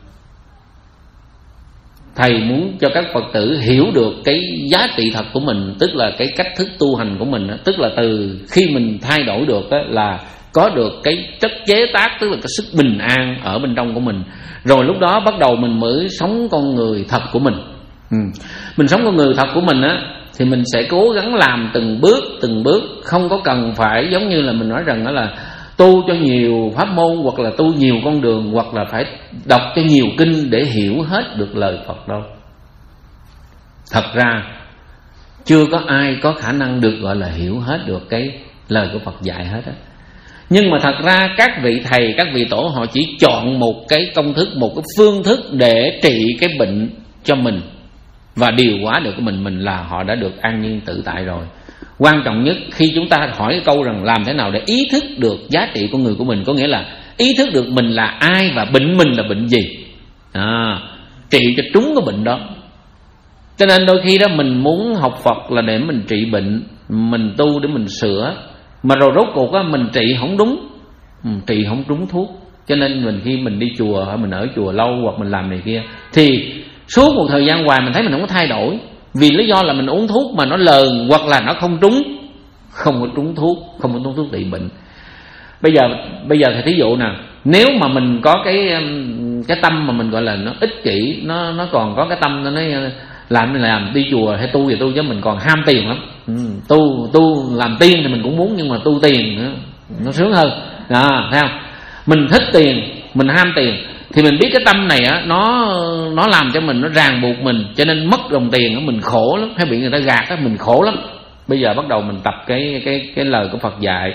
thầy muốn cho các Phật tử hiểu được cái giá trị thật của mình, tức là cái cách thức tu hành của mình, tức là từ khi mình thay đổi được là có được cái chất chế tác, tức là cái sức bình an ở bên trong của mình. Rồi lúc đó bắt đầu mình mới sống con người thật của mình. ừ. Mình sống con người thật của mình á, thì mình sẽ cố gắng làm từng bước từng bước, không có cần phải giống như là mình nói rằng đó là tu cho nhiều pháp môn, hoặc là tu nhiều con đường, hoặc là phải đọc cho nhiều kinh để hiểu hết được lời Phật đâu. Thật ra chưa có ai có khả năng được gọi là hiểu hết được cái lời của Phật dạy hết á. Nhưng mà thật ra các vị thầy, các vị tổ họ chỉ chọn một cái công thức, một cái phương thức để trị cái bệnh cho mình và điều hóa được của mình, mình là họ đã được an nhiên tự tại rồi. Quan trọng nhất khi chúng ta hỏi cái câu rằng làm thế nào để ý thức được giá trị con người của mình, có nghĩa là ý thức được mình là ai và bệnh mình là bệnh gì, à, trị cho trúng cái bệnh đó. Cho nên đôi khi đó mình muốn học Phật là để mình trị bệnh, mình tu để mình sửa, mà rồi rốt cuộc á mình trị không đúng, trị không trúng thuốc. Cho nên mình khi mình đi chùa, mình ở chùa lâu hoặc mình làm này kia, thì suốt một thời gian hoài mình thấy mình không có thay đổi, vì lý do là mình uống thuốc mà nó lờn hoặc là nó không trúng, không có trúng thuốc, không có trúng thuốc trị bệnh. Bây giờ bây giờ thì thí dụ nè, nếu mà mình có cái cái tâm mà mình gọi là nó ích kỷ, nó nó còn có cái tâm nó nói làm mình làm đi chùa hay tu về tu, chứ mình còn ham tiền lắm. Ừ, tu tu làm tiên thì mình cũng muốn, nhưng mà tu tiền nữa, nó sướng hơn. À, thấy không? Mình thích tiền, mình ham tiền, thì mình biết cái tâm này á, nó nó làm cho mình, nó ràng buộc mình, cho nên mất đồng tiền á mình khổ lắm, hay bị người ta gạt á mình khổ lắm. Bây giờ bắt đầu mình tập cái cái cái lời của Phật dạy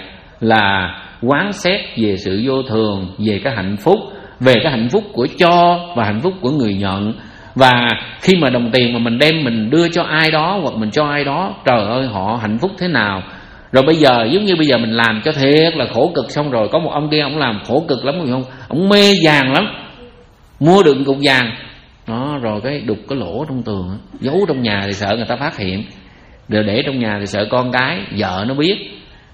là quán xét về sự vô thường, về cái hạnh phúc, về cái hạnh phúc của cho và hạnh phúc của người nhận. Và khi mà đồng tiền mà mình đem mình đưa cho ai đó hoặc mình cho ai đó, trời ơi họ hạnh phúc thế nào. Rồi bây giờ giống như bây giờ mình làm cho thiệt là khổ cực, xong rồi có một ông kia ông làm khổ cực lắm, không, ông mê vàng lắm, mua được cục vàng đó, rồi cái đục cái lỗ trong tường, giấu trong nhà thì sợ người ta phát hiện, rồi để trong nhà thì sợ con cái vợ nó biết,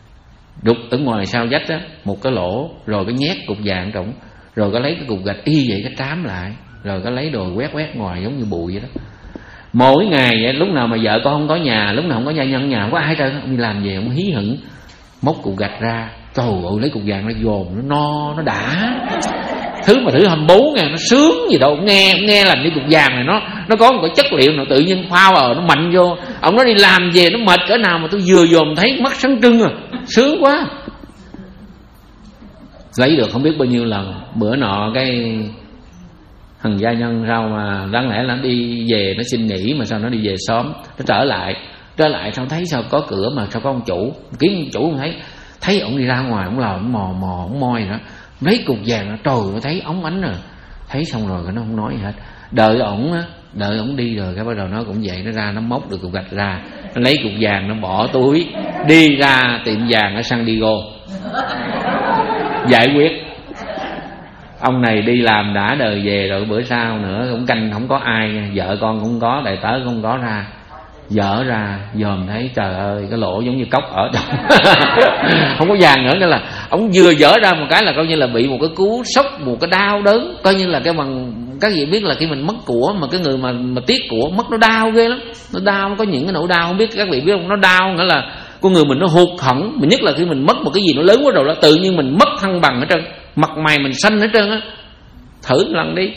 đục ở ngoài sau vách á một cái lỗ, rồi cái nhét cục vàng trong, rồi cái lấy cái cục gạch y vậy cái trám lại, rồi cái lấy đồ quét quét ngoài giống như bụi vậy đó. Mỗi ngày vậy, lúc nào mà vợ con không có nhà, lúc nào không có gia nhân nhà, không có ai trơn, ông đi làm về ông hí hửng móc cục gạch ra, trời ơi lấy cục vàng nó dồn, nó no, nó đã. Thứ mà thử hai mươi bốn ngàn nó sướng gì đâu. Nghe nghe là đi cục vàng này nó nó có một cái chất liệu nào tự nhiên pha vào nó mạnh vô. Ông nó đi làm về nó mệt cỡ nào mà tôi vừa dồn thấy mắt sáng trưng à, sướng quá. Lấy được không biết bao nhiêu lần. Bữa nọ cái thằng gia nhân sao mà đáng lẽ là nó đi về, nó xin nghỉ mà sao nó đi về sớm, nó trở lại trở lại sao thấy sao có cửa mà sao có ông chủ, kiếm ông chủ không thấy, thấy ổng đi ra ngoài, ổng lò ổng mò mò ổng moi nữa, lấy cục vàng, trời ơi thấy ống ánh rồi, thấy xong rồi nó không nói gì hết, đợi ổng á, đợi ổng đi rồi cái bắt đầu nó cũng vậy, nó ra nó móc được cục gạch ra, nó lấy cục vàng nó bỏ túi, đi ra tiệm vàng ở San Diego giải quyết. Ông này đi làm đã đời về rồi, bữa sau nữa cũng canh không có ai, vợ con cũng không có, đầy tớ cũng không có ra, dở ra dòm thấy trời ơi cái lỗ giống như cốc ở trong không có vàng nữa. Nên là ông vừa dở ra một cái là coi như là bị một cái cú sốc, một cái đau đớn, coi như là cái bằng các vị biết là khi mình mất của, mà cái người mà mà tiếc của mất nó đau ghê lắm, nó đau, nó có những cái nỗi đau không biết các vị biết không, nó đau nghĩa là con người mình nó hụt hẫng, mà nhất là khi mình mất một cái gì nó lớn quá rồi đó, tự nhiên mình mất thăng bằng hết trơn, mặt mày mình xanh hết trơn á. Thử lần đi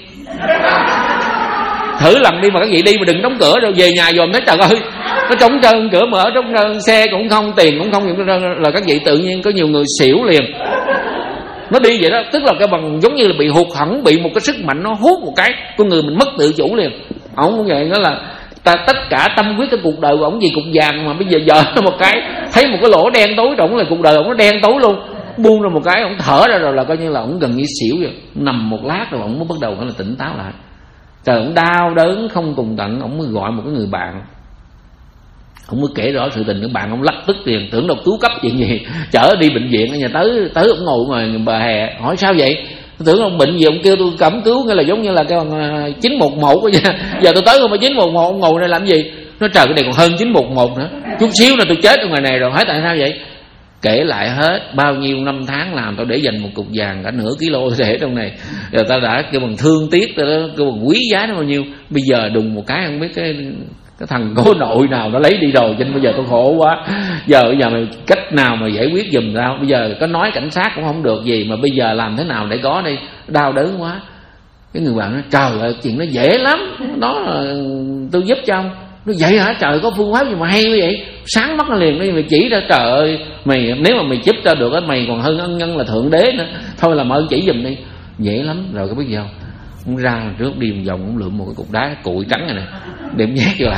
thử lần đi mà các vị đi mà đừng đóng cửa rồi về nhà dòm thấy trời ơi nó trống trơn, cửa mở trống trơn, xe cũng không, tiền cũng không, là các vị tự nhiên có nhiều người xỉu liền. Nó đi vậy đó, tức là cái bằng giống như là bị hụt hẫng, bị một cái sức mạnh nó hút một cái, con người mình mất tự chủ liền. Ổng cũng vậy, đó là ta tất cả tâm huyết cái cuộc đời của ổng vì cục vàng, mà bây giờ dở một cái thấy một cái lỗ đen tối trong là cuộc đời ổng nó đen tối luôn, buông ra một cái ổng thở ra rồi là coi như là ổng gần như xỉu vậy. Nằm một lát rồi ổng mới bắt đầu là tỉnh táo lại. Trời, ổng đau đớn không cùng tận, ổng mới gọi một cái người bạn, ổng mới kể rõ sự tình. Các bạn ổng lắc tức tiền, tưởng đâu cứu cấp chuyện gì, chở đi bệnh viện ở nhà tới tới ổng ngồi ngoài bờ hè, hỏi sao vậy, tôi tưởng ông bệnh gì, ông kêu tôi cẩm cứu, nghĩa là giống như là cái bằng chín một một vậy. Giờ tôi tới không phải chín một một, ông ngồi đây làm gì? Nó trời, cái này còn hơn chín một một nữa, chút xíu là tôi chết ở ngoài này rồi. Hỏi tại sao vậy? Kể lại hết bao nhiêu năm tháng làm tao để dành một cục vàng cả nửa kilo để trong này, rồi tao đã kêu bằng thương tiếc, tao kêu bằng quý giá nó bao nhiêu. Bây giờ đùng một cái không biết cái cái thằng cố nội nào nó lấy đi rồi, cho nên bây giờ tôi khổ quá. Giờ bây giờ mày cách nào mà giải quyết giùm tao? Bây giờ có nói cảnh sát cũng không được gì, mà bây giờ làm thế nào để có đi, đau đớn quá. Cái người bạn nói trời ơi chuyện nó dễ lắm, đó là tôi giúp cho ông. Nó vậy hả trời, có phương pháp gì mà hay như vậy? Sáng mắt nó liền, nó mày chỉ ra, trời ơi mày nếu mà mày giúp cho được á, mày còn hơn ân nhân là thượng đế nữa, thôi làm ơn chỉ giùm đi. Dễ lắm. Rồi có biết gì không, ông ra trước đi một vòng, ông lượm một cái cục đá cụi trắng này nè, điểm nhét vô lại,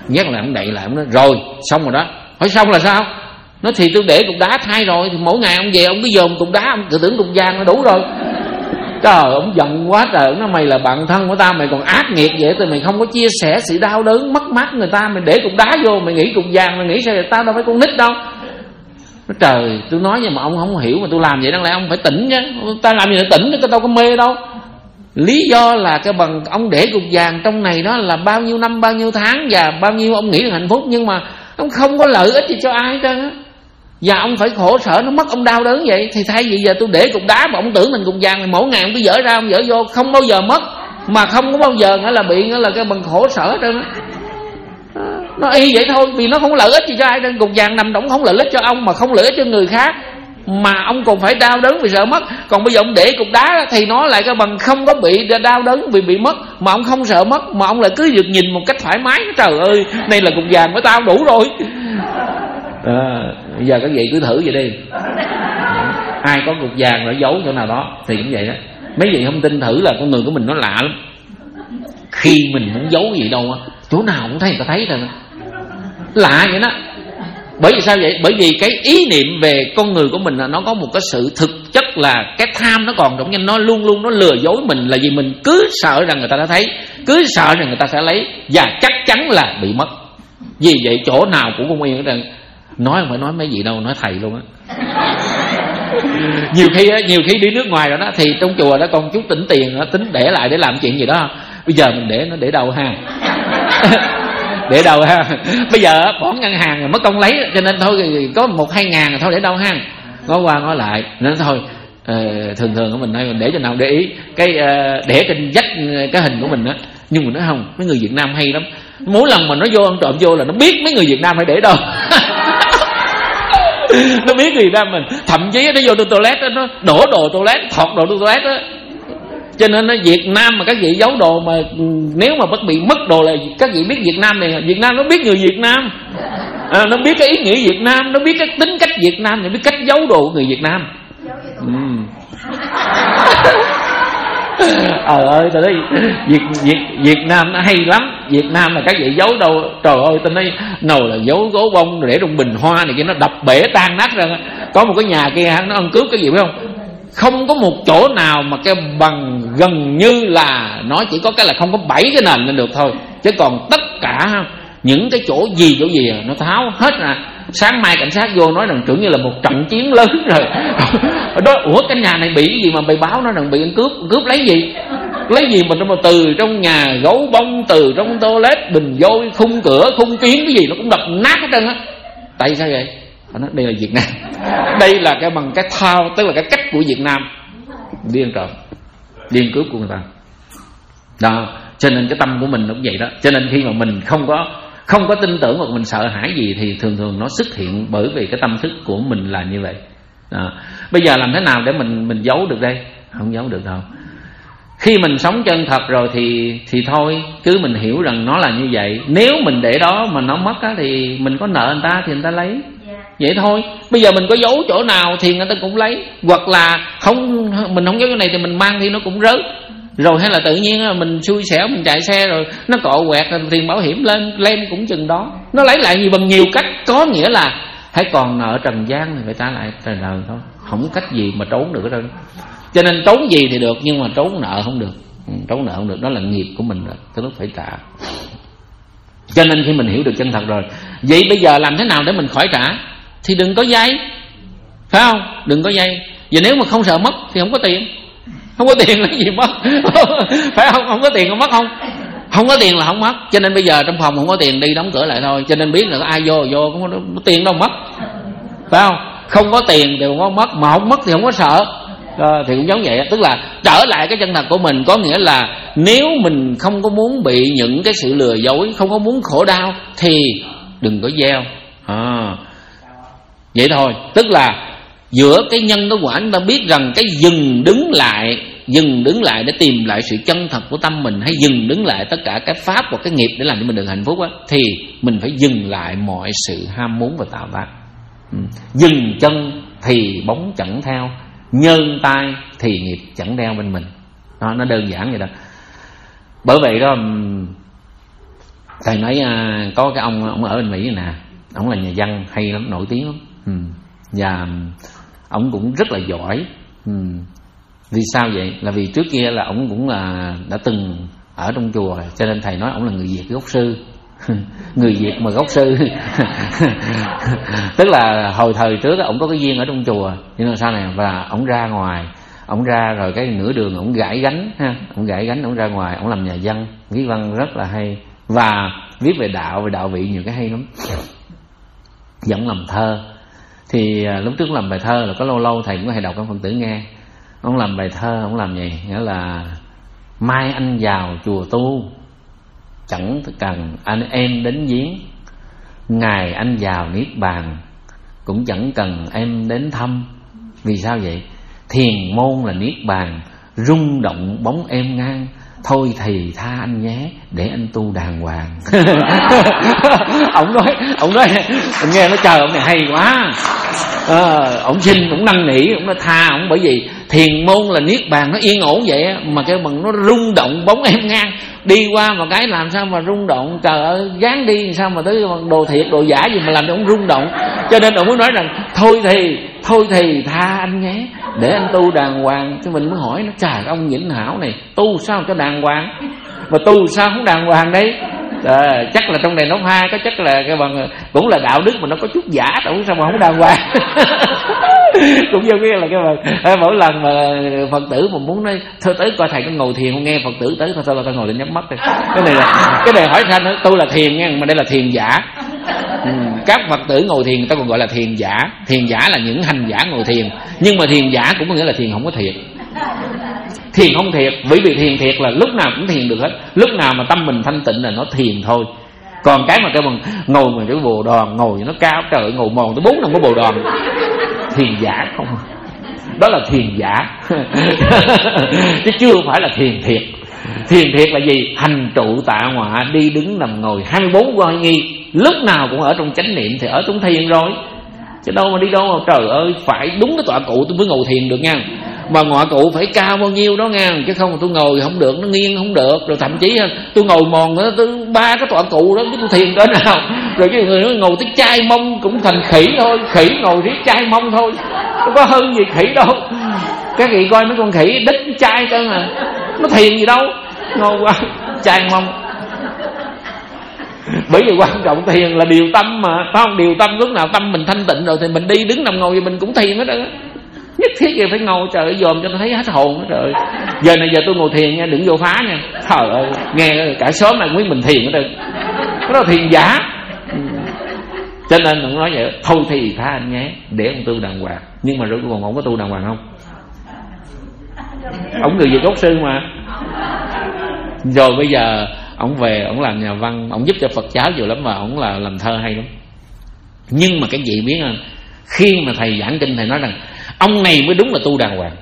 Nhắc lại ông đậy lại, ông nói rồi xong rồi đó. Hỏi xong là sao? Nói thì tôi để cục đá thay rồi, thì mỗi ngày ông về ông cứ dòm cục đá, ông cứ tưởng cục vàng là đủ rồi. Trời, ông giận quá trời. Nó mày là bạn thân của tao, mày còn ác nghiệt vậy, thì mày không có chia sẻ sự đau đớn mất mát người ta, mày để cục đá vô, mày nghĩ cục vàng, mày nghĩ sao? Tao đâu phải con nít đâu. Nói trời, tôi nói nhưng mà ông không hiểu, mà tôi làm vậy đáng lẽ ông phải tỉnh chứ. Tao làm gì để tỉnh chứ, tao có mê đâu. Lý do là cái bằng ông để cục vàng trong này đó là bao nhiêu năm, bao nhiêu tháng và bao nhiêu ông nghĩ là hạnh phúc, nhưng mà ông không có lợi ích gì cho ai hết trơn á. Và ông phải khổ sở, nó mất ông đau đớn vậy. Thì thay vì giờ tôi để cục đá mà ông tưởng mình cục vàng, thì mỗi ngày ông cứ dỡ ra, ông dỡ vô, không bao giờ mất, mà không có bao giờ nghĩa là bị nghĩa là cái bằng khổ sở hết trơn á. Nó y vậy thôi, vì nó không lợi ích gì cho ai. Cục vàng nằm đóng không lợi ích cho ông, mà không lợi ích cho người khác, mà ông còn phải đau đớn vì sợ mất. Còn bây giờ ông để cục đá thì nó lại cái bằng không có bị đau đớn vì bị mất, mà ông không sợ mất, mà ông lại cứ được nhìn một cách thoải mái. Trời ơi, đây là cục vàng của tao đủ rồi. À, bây giờ các vị cứ thử vậy đi. Ai có cục vàng rồi giấu chỗ nào đó thì cũng vậy đó. Mấy vị không tin thử là con người của mình nó lạ lắm. Khi mình muốn giấu gì đâu á, chỗ nào cũng thấy người ta thấy rồi. Lạ vậy đó. Bởi vì sao vậy? Bởi vì cái ý niệm về con người của mình là nó có một cái sự thực chất là cái tham nó còn trong, nên nó luôn luôn nó lừa dối mình, là vì mình cứ sợ rằng người ta đã thấy, cứ sợ rằng người ta sẽ lấy, và chắc chắn là bị mất. Vì vậy chỗ nào cũng không yên hết trơn. Nói không phải nói mấy gì đâu, nói thầy luôn á. Nhiều khi á, nhiều khi đi nước ngoài rồi đó, thì trong chùa đó con chút tỉnh tiền đó, tính để lại để làm chuyện gì đó. Bây giờ mình để nó để đâu ha? Để đâu ha? Bây giờ bỏ ngân hàng rồi mất công lấy, cho nên thôi có một hai ngàn rồi thôi để đâu ha? Ngó qua ngó lại nên thôi. Ờ, thường thường của mình nói để cho nào để ý cái uh, để trên vách cái hình của mình á. Nhưng mà nói không, mấy người Việt Nam hay lắm. Mỗi lần mà nó vô ăn trộm vô là nó biết mấy người Việt Nam phải để đâu. Nó biết người Việt Nam mình, thậm chí nó vô trong toilet đó, nó đổ đồ toilet, thọt đồ toilet á. Cho nên nó Việt Nam mà các vị giấu đồ, mà nếu mà bất bị mất đồ là các vị biết Việt Nam này, Việt Nam nó biết người Việt Nam, à, nó biết cái ý nghĩa Việt Nam, nó biết cái tính cách Việt Nam, nó biết cách giấu đồ của người Việt Nam. Ừ. Ờ ơi, tôi nói Việt, Việt, Việt Nam nó hay lắm. Việt Nam là các vị giấu đâu, trời ơi, tôi nói nào là giấu gấu bông để trong bình hoa này kia, nó đập bể tan nát ra. Có một cái nhà kia nó ăn cướp cái gì phải không? Không có một chỗ nào mà cái bằng, gần như là nó chỉ có cái là không có bảy cái nền lên được thôi, chứ còn tất cả những cái chỗ gì chỗ gì nó tháo hết ra. Sáng mai cảnh sát vô nói rằng tưởng như là một trận chiến lớn rồi. Đó, ủa cái nhà này bị cái gì mà bày báo nó rằng bị ăn cướp? Cướp lấy gì? Lấy gì mà nó từ trong nhà gấu bông, từ trong toilet, bình vôi, khung cửa, khung kiến, cái gì nó cũng đập nát hết trơn á. Tại sao vậy? Họ nói đây là Việt Nam. Đây là cái bằng cái thao, tức là cái cách của Việt Nam đi ăn trộm, đi ăn cướp của người ta. Đó, cho nên cái tâm của mình nó cũng vậy đó. Cho nên khi mà mình không có không có tin tưởng hoặc mình sợ hãi gì thì thường thường nó xuất hiện bởi vì cái tâm thức của mình là như vậy. Đó. Bây giờ làm thế nào để mình mình giấu được đây? Không giấu được đâu. Khi mình sống chân thật rồi thì thì thôi, cứ mình hiểu rằng nó là như vậy. Nếu mình để đó mà nó mất á, thì mình có nợ người ta thì người ta lấy. Vậy thôi. Bây giờ mình có giấu chỗ nào thì người ta cũng lấy. Hoặc là không, mình không giấu chỗ này thì mình mang thì nó cũng rớt. Rồi hay là tự nhiên mình xui xẻo, mình chạy xe rồi nó cọ quẹt tiền bảo hiểm lên, lên cũng chừng đó. Nó lấy lại gì bằng nhiều cách. Có nghĩa là hãy còn nợ trần gian thì phải trả lại trời đời thôi. Không có cách gì mà trốn được hết trơn. Cho nên trốn gì thì được, nhưng mà trốn nợ không được. Trốn nợ không được, đó là nghiệp của mình rồi, cái lúc phải trả. Cho nên khi mình hiểu được chân thật rồi, vậy bây giờ làm thế nào để mình khỏi trả? Thì đừng có vay, phải không? Đừng có vay. Và nếu mà không sợ mất thì không có tiền. Không có tiền là gì mất? Phải không? Không có tiền không mất không? Không có tiền là không mất. Cho nên bây giờ trong phòng không có tiền, đi đóng cửa lại thôi. Cho nên biết là có ai vô vô không có tiền đâu mất, phải không? Không có tiền thì không có mất, mà không mất thì không có sợ. À, thì cũng giống vậy. Tức là trở lại cái chân thật của mình. Có nghĩa là nếu mình không có muốn bị những cái sự lừa dối, không có muốn khổ đau thì đừng có gieo. À, vậy thôi. Tức là giữa cái nhân cái quả, chúng ta biết rằng cái dừng đứng lại, dừng đứng lại để tìm lại sự chân thật của tâm mình, hay dừng đứng lại tất cả cái pháp và cái nghiệp để làm cho mình được hạnh phúc á, thì mình phải dừng lại mọi sự ham muốn và tạo tác. Ừ. Dừng chân thì bóng chẳng theo, nhơn tay thì nghiệp chẳng đeo bên mình. Đó, nó đơn giản vậy đó. Bởi vậy đó, Thầy nói à, có cái ông ông ở bên Mỹ nè, ông là nhà văn hay lắm, nổi tiếng lắm. Ừ. Và ông cũng rất là giỏi. Ừ. Vì sao vậy? Là vì trước kia là ông cũng là đã từng ở trong chùa, cho nên thầy nói ông là người Việt gốc sư. Người Việt mà gốc sư. Tức là hồi thời trước ông có cái duyên ở trong chùa, nhưng mà sau này và ông ra ngoài, ông ra rồi cái nửa đường ông gãi gánh ha, ông gãi gánh ông ra ngoài, ông làm nhà văn, viết văn rất là hay và viết về đạo, về đạo vị nhiều cái hay lắm. Vẫn làm thơ. Thì à, lúc trước làm bài thơ là có lâu lâu thầy cũng hay đọc cho Phật tử nghe. Ông làm bài thơ, ông làm gì? Nghĩa là mai anh vào chùa tu, chẳng cần anh em đến viếng. Ngày anh vào niết bàn, cũng chẳng cần em đến thăm. Vì sao vậy? Thiền môn là niết bàn, rung động bóng em ngang. Thôi thì tha anh nhé, để anh tu đàng hoàng. Ông nói, ông nói, ông nghe nó trời, ông này hay quá. À, ông xin, ông năn nỉ, ông nói tha ông, bởi vì thiền môn là niết bàn, nó yên ổn vậy mà cái bằng nó rung động bóng em ngang. Đi qua mà cái làm sao mà rung động, trời ơi, gán đi sao mà tới đồ thiệt đồ giả gì mà làm cho ông rung động. Cho nên ông muốn nói rằng thôi thì thôi thì tha anh nhé, để anh tu đàng hoàng. Thì mình mới hỏi nó, trời, ông Vĩnh Hảo này tu sao cho đàng hoàng, mà tu sao không đàng hoàng đấy. À, chắc là trong này nó pha có chắc là cái bằng cũng là đạo đức mà nó có chút giả, đâu sao mà không đàng hoàng. Cũng giống như là cái bằng mỗi lần mà Phật tử mà muốn nói thôi tới coi thầy có ngồi thiền không, nghe Phật tử tới thôi thôi là tao ngồi lên nhắm mắt đây. Cái này là cái này hỏi sao nữa, tôi là thiền nha, mà đây là thiền giả. Ừ, các Phật tử ngồi thiền người ta còn gọi là thiền giả. Thiền giả là những hành giả ngồi thiền, nhưng mà thiền giả cũng có nghĩa là thiền không có thiệt. Thiền không thiệt, bởi vì thiền thiệt là lúc nào cũng thiền được hết, lúc nào mà tâm mình thanh tịnh là nó thiền thôi. Còn cái mà cái bằng ngồi mà cái bồ đoàn ngồi nó cao, trời ơi, ngồi mòn tới bốn năm cái bồ đoàn, thiền giả không, đó là thiền giả. Chứ chưa phải là thiền thiệt. Thiền thiệt là gì? Hành trụ tạ ngọa, đi đứng nằm ngồi hai mươi bốn qua nghi, lúc nào cũng ở trong chánh niệm thì ở trong thiền rồi. Chứ đâu mà đi đâu mà trời ơi, phải đúng cái tọa cụ tôi mới ngồi thiền được nha. Mà ngọa cụ phải cao bao nhiêu đó nha, chứ không tôi ngồi không được, nó nghiêng không được. Rồi thậm chí tôi ngồi mòn nữa tôi ba cái tọa cụ đó tôi thiền tới nào. Rồi cái người nó ngồi tới chai mông cũng thành khỉ thôi, khỉ ngồi riết chai mông thôi, không có hơn gì khỉ đâu. Các vị coi mấy con khỉ đít chai cơ mà, nó thiền gì đâu, ngồi qua chai mông. Bởi vì quan trọng thiền là điều tâm mà, phải không? Điều tâm lúc nào tâm mình thanh tịnh rồi thì mình đi đứng nằm ngồi thì mình cũng thiền hết đó. Nhất thiết gì phải ngồi, trời ơi, dòm cho nó thấy hết hồn đó, trời ơi. Giờ này giờ tôi ngồi thiền nha, đừng vô phá nha. Trời ơi, nghe cả xóm này cũng biết mình thiền hết trơn. Đó là thiền giả. Cho nên ông nói vậy, thôi thì tha anh nhé, để ông tu đàng hoàng. Nhưng mà rồi còn ông có tu đàng hoàng không? Ông người Việt gốc sư mà. Rồi bây giờ ông về, ông làm nhà văn, ông giúp cho Phật giáo nhiều lắm, và ông là làm thơ hay lắm. Nhưng mà cái gì biết không? Khi mà thầy giảng kinh, thầy nói rằng ông này mới đúng là tu đàng hoàng.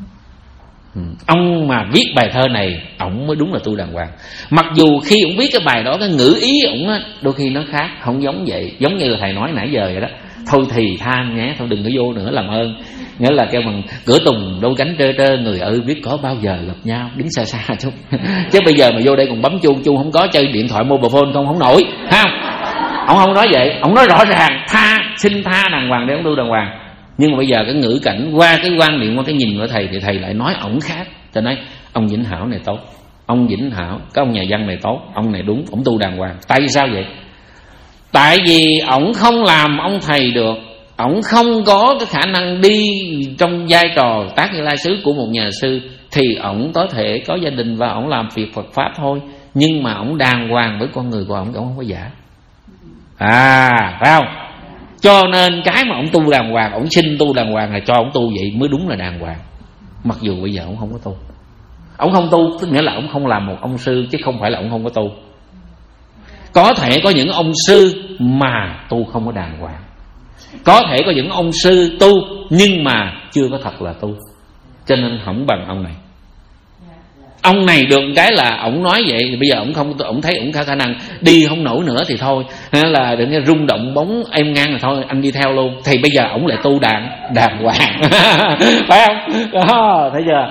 Ông mà viết bài thơ này, ông mới đúng là tu đàng hoàng. Mặc dù khi ông viết cái bài đó, cái ngữ ý ông á, đôi khi nó khác, không giống vậy. Giống như là thầy nói nãy giờ vậy đó. Thôi thì than nhé, thôi đừng có vô nữa, làm ơn. Nghĩa là kêu bằng cửa tùng đôi cánh trơ trơ, người ơi biết có bao giờ gặp nhau, đứng xa xa chút. Chứ bây giờ mà vô đây còn bấm chuông, chuông không có, chơi điện thoại mobile phone không không nổi, ha. Ông không nói vậy, ông nói rõ ràng tha, xin tha đàng hoàng để ông tu đàng hoàng. Nhưng mà bây giờ cái ngữ cảnh qua cái quan niệm, qua cái nhìn của thầy thì thầy lại nói ổng khác. Cho nói ông Vĩnh Hảo này tốt, ông Vĩnh Hảo, cái ông nhà văn này tốt, ông này đúng, ông tu đàng hoàng. Tại vì sao vậy? Tại vì ổng không làm ông thầy được, ổng không có cái khả năng đi trong vai trò tác như lai sứ của một nhà sư, thì ổng có thể có gia đình và ổng làm việc Phật pháp thôi. Nhưng mà ổng đàng hoàng với con người của ổng, ổng không có giả. À, phải không? Cho nên cái mà ổng tu đàng hoàng, ổng xin tu đàng hoàng là cho ổng tu vậy mới đúng là đàng hoàng. Mặc dù bây giờ ổng không có tu. Ổng không tu tức nghĩa là ổng không làm một ông sư, chứ không phải là ổng không có tu. Có thể có những ông sư mà tu không có đàng hoàng. Có thể có những ông sư tu nhưng mà chưa có thật là tu. Cho nên không bằng ông này. Ông này được cái là ổng nói vậy, bây giờ ổng không, ổng thấy ổng khả năng đi không nổi nữa thì thôi, là đừng nghe rung động bóng em ngang là thôi anh đi theo luôn. Thì bây giờ ổng lại tu đàng đàng hoàng. Phải không? Đó, thấy chưa?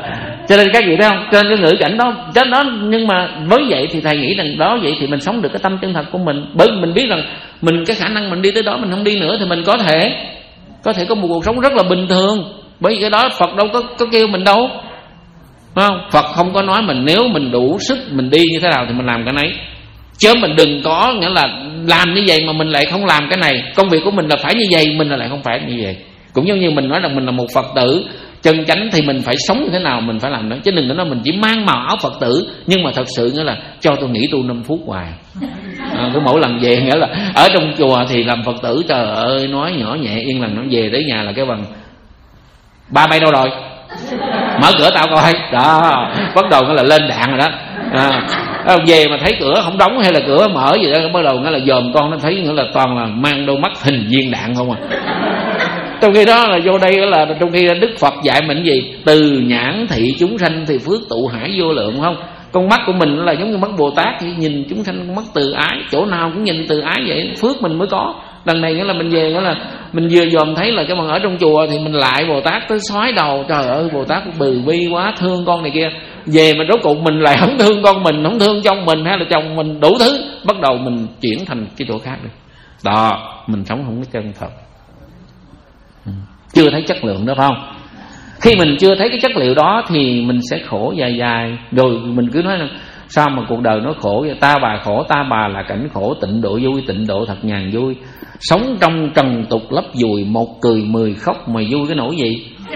Cho nên các vị thấy không, trên cái ngữ cảnh đó trên đó, nhưng mà với vậy thì thầy nghĩ rằng đó vậy thì mình sống được cái tâm chân thật của mình. Bởi vì mình biết rằng mình cái khả năng mình đi tới đó mình không đi nữa, thì mình có thể có thể có một cuộc sống rất là bình thường. Bởi vì cái đó Phật đâu có có kêu mình đâu, phải không? Phật không có nói mình nếu mình đủ sức mình đi như thế nào thì mình làm cái nấy, chứ mình đừng có nghĩa là làm như vậy mà mình lại không làm cái này. Công việc của mình là phải như vậy, mình là lại không phải như vậy. Cũng giống như mình nói rằng mình là một Phật tử chân chánh thì mình phải sống như thế nào mình phải làm đó, chứ đừng có nói mình chỉ mang màu áo Phật tử nhưng mà thật sự nghĩa là cho tôi nghỉ tu năm phút hoài. À, cứ mỗi lần về nghĩa là ở trong chùa thì làm Phật tử trời ơi nói nhỏ nhẹ yên lành, nó về tới nhà là cái bằng ba bay đâu rồi, mở cửa tao coi đó, bắt đầu nghĩa là lên đạn rồi đó. À, về mà thấy cửa không đóng hay là cửa mở gì đó, bắt đầu nghĩa là dòm con nó thấy nghĩa là toàn là mang đôi mắt hình viên đạn không à. Trong khi đó là vô đây là trong khi Đức Phật dạy mình gì? Từ nhãn thị chúng sanh thì phước tụ hải vô lượng, không? Con mắt của mình là giống như mắt Bồ Tát, thì nhìn chúng sanh con mắt từ ái, chỗ nào cũng nhìn từ ái vậy, phước mình mới có. Đằng này nghĩa là mình về nghĩa là mình vừa dòm thấy là cái bằng ở trong chùa thì mình lại Bồ Tát tới xoái đầu, trời ơi Bồ Tát btừ bi quá, thương con này kia. Về mà rốt cuộc mình lại không thương con mình, không thương chồng mình hay là chồng mình, đủ thứ, bắt đầu mình chuyển thành cái chỗ khác đi. Đó, mình sống không có chân thật, chưa thấy chất lượng đó, phải không? Khi mình chưa thấy cái chất liệu đó thì mình sẽ khổ dài dài. Rồi mình cứ nói là sao mà cuộc đời nó khổ vậy? Ta bà khổ, ta bà là cảnh khổ, tịnh độ vui, tịnh độ thật nhàn vui. Sống trong trần tục lấp dùi, một cười mười khóc mà vui cái nỗi gì?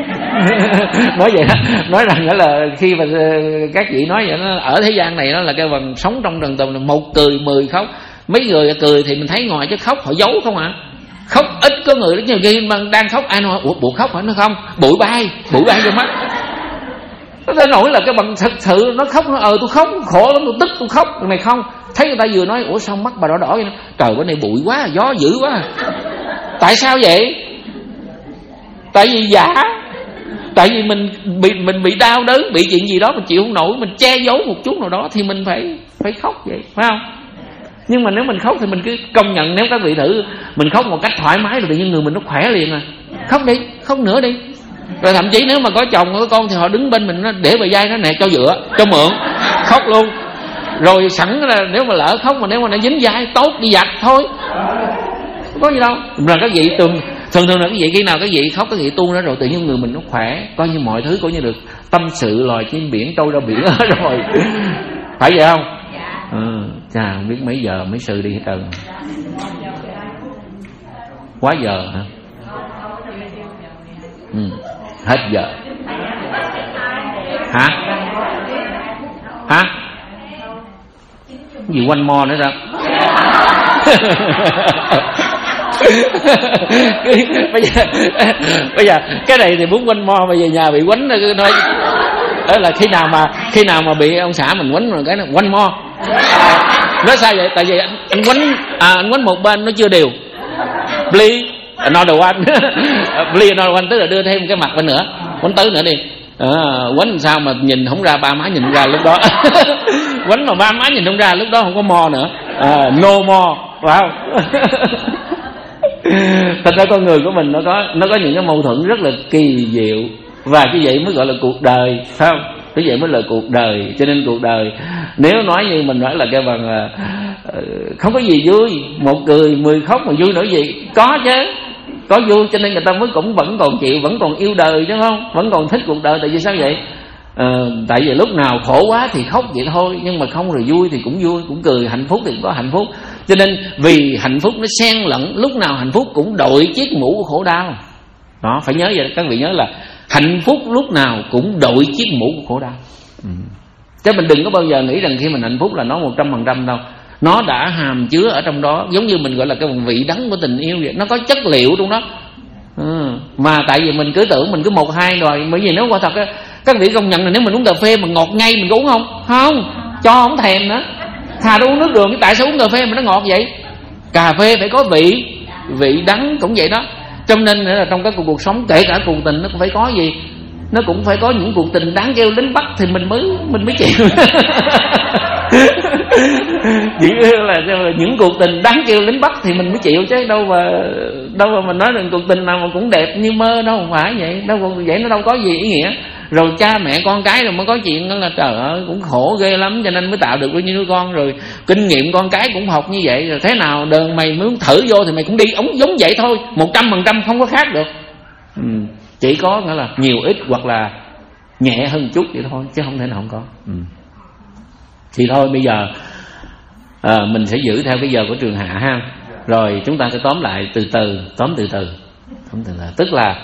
Nói vậy đó, nói rằng đó là khi mà các vị nói vậy đó, ở thế gian này đó là cái phần sống trong trần tục là một cười mười khóc. Mấy người cười thì mình thấy ngoài chứ khóc họ giấu không ạ? À? Khóc ít có người đó, nhiều khi mà đang khóc ai nói ủa bộ khóc hả? Nó không, bụi bay, bụi bay vô mắt. Nó thấy nổi là cái bằng thật sự nó khóc, nó ờ tôi khóc khổ lắm, tôi tức tôi khóc. Này không, thấy người ta vừa nói ủa sao mắt bà đỏ đỏ vậy đó? Trời bữa nay bụi quá, gió dữ quá. Tại sao vậy? Tại vì giả. Tại vì mình bị mình bị đau đớn, bị chuyện gì đó mình chịu không nổi, mình che giấu một chút nào đó thì mình phải phải khóc vậy, phải không? Nhưng mà nếu mình khóc thì mình cứ công nhận, nếu các vị thử mình khóc một cách thoải mái rồi tự nhiên người mình nó khỏe liền à. Khóc đi, khóc nữa đi. Rồi thậm chí nếu mà có chồng có con thì họ đứng bên mình, nó để bờ vai nó nè cho dựa, cho mượn, khóc luôn. Rồi sẵn là nếu mà lỡ khóc mà nếu mà nó dính vai tốt đi giặt thôi, không có gì đâu. Là các vị thường thường thường là cái vị khi nào các vị khóc các vị tu nữa rồi tự nhiên người mình nó khỏe, coi như mọi thứ coi như được tâm sự loài chim biển trôi ra biển hết rồi. Phải vậy không? Ừ, chà không biết mấy giờ mấy sự đi hết trơn. Quá giờ hả? Ừ, hết giờ. Hả? Hả? Cái gì quanh mo nữa sao? bây giờ bây giờ cái này thì muốn quanh mo, bây giờ nhà bị quánh nói đó là khi nào mà khi nào mà bị ông xã mình quánh rồi cái nó quanh mo. À, nói sao vậy? Tại vì anh, anh quánh à, anh quánh một bên nó chưa đều. Please another one. Please another one tức là đưa thêm cái mặt bên nữa, quánh tứ nữa đi. À, quánh sao mà nhìn không ra, ba má nhìn không ra lúc đó. Quánh mà ba má nhìn không ra lúc đó không có mo nữa. À, no more, phải không? Thật ra con người của mình nó có nó có những cái mâu thuẫn rất là kỳ diệu, và cái vậy mới gọi là cuộc đời, phải không? Cái vậy mới là cuộc đời. Cho nên cuộc đời nếu nói như mình nói là cái bằng uh, không có gì vui, một cười mười khóc mà vui nổi gì, có chứ, có vui. Cho nên người ta mới cũng vẫn còn chịu, vẫn còn yêu đời chứ không, vẫn còn thích cuộc đời. Tại vì sao vậy? Uh, tại vì lúc nào khổ quá thì khóc vậy thôi, nhưng mà không rồi vui thì cũng vui, cũng cười, hạnh phúc thì cũng có hạnh phúc. Cho nên vì hạnh phúc nó xen lẫn, lúc nào hạnh phúc cũng đội chiếc mũ của khổ đau. Đó, phải nhớ vậy. Các vị nhớ là hạnh phúc lúc nào cũng đội chiếc mũ của khổ đau. Ừ. Chứ mình đừng có bao giờ nghĩ rằng khi mình hạnh phúc là nó một trăm phần trăm đâu. Nó đã hàm chứa ở trong đó, giống như mình gọi là cái vị đắng của tình yêu vậy. Nó có chất liệu trong đó. Ừ. Mà tại vì mình cứ tưởng mình cứ một hai rồi. Bởi vì nếu quả thật á, các vị công nhận là nếu mình uống cà phê mà ngọt ngay mình có uống không? Không, cho không thèm nữa. Thà nó uống nước đường, tại sao uống cà phê mà nó ngọt vậy? Cà phê phải có vị, vị đắng cũng vậy đó. Cho nên là trong các cuộc, cuộc sống, kể cả cuộc tình nó cũng phải có gì, nó cũng phải có những cuộc tình đáng kêu lính bắt thì mình mới mình mới chịu. là, là những cuộc tình đáng kêu lính bắt thì mình mới chịu, chứ đâu mà đâu mà mình nói rằng cuộc tình nào mà cũng đẹp như mơ đâu, không phải vậy đâu, vậy nó đâu có gì ý nghĩa. Rồi cha mẹ con cái rồi mới có chuyện đó là trời ơi cũng khổ ghê lắm, cho nên mới tạo được bao nhiêu đứa con. Rồi kinh nghiệm con cái cũng học như vậy, rồi thế nào đời mày muốn thử vô thì mày cũng đi ống giống vậy thôi, một trăm phần trăm không có khác được. Ừ, chỉ có nghĩa là nhiều ít hoặc là nhẹ hơn chút vậy thôi, chứ không thể nào không có. Ừ. Thì thôi bây giờ à, mình sẽ giữ theo cái giờ của Trường Hạ ha. Rồi chúng ta sẽ tóm lại từ từ, tóm từ từ, tóm từ từ. Tức là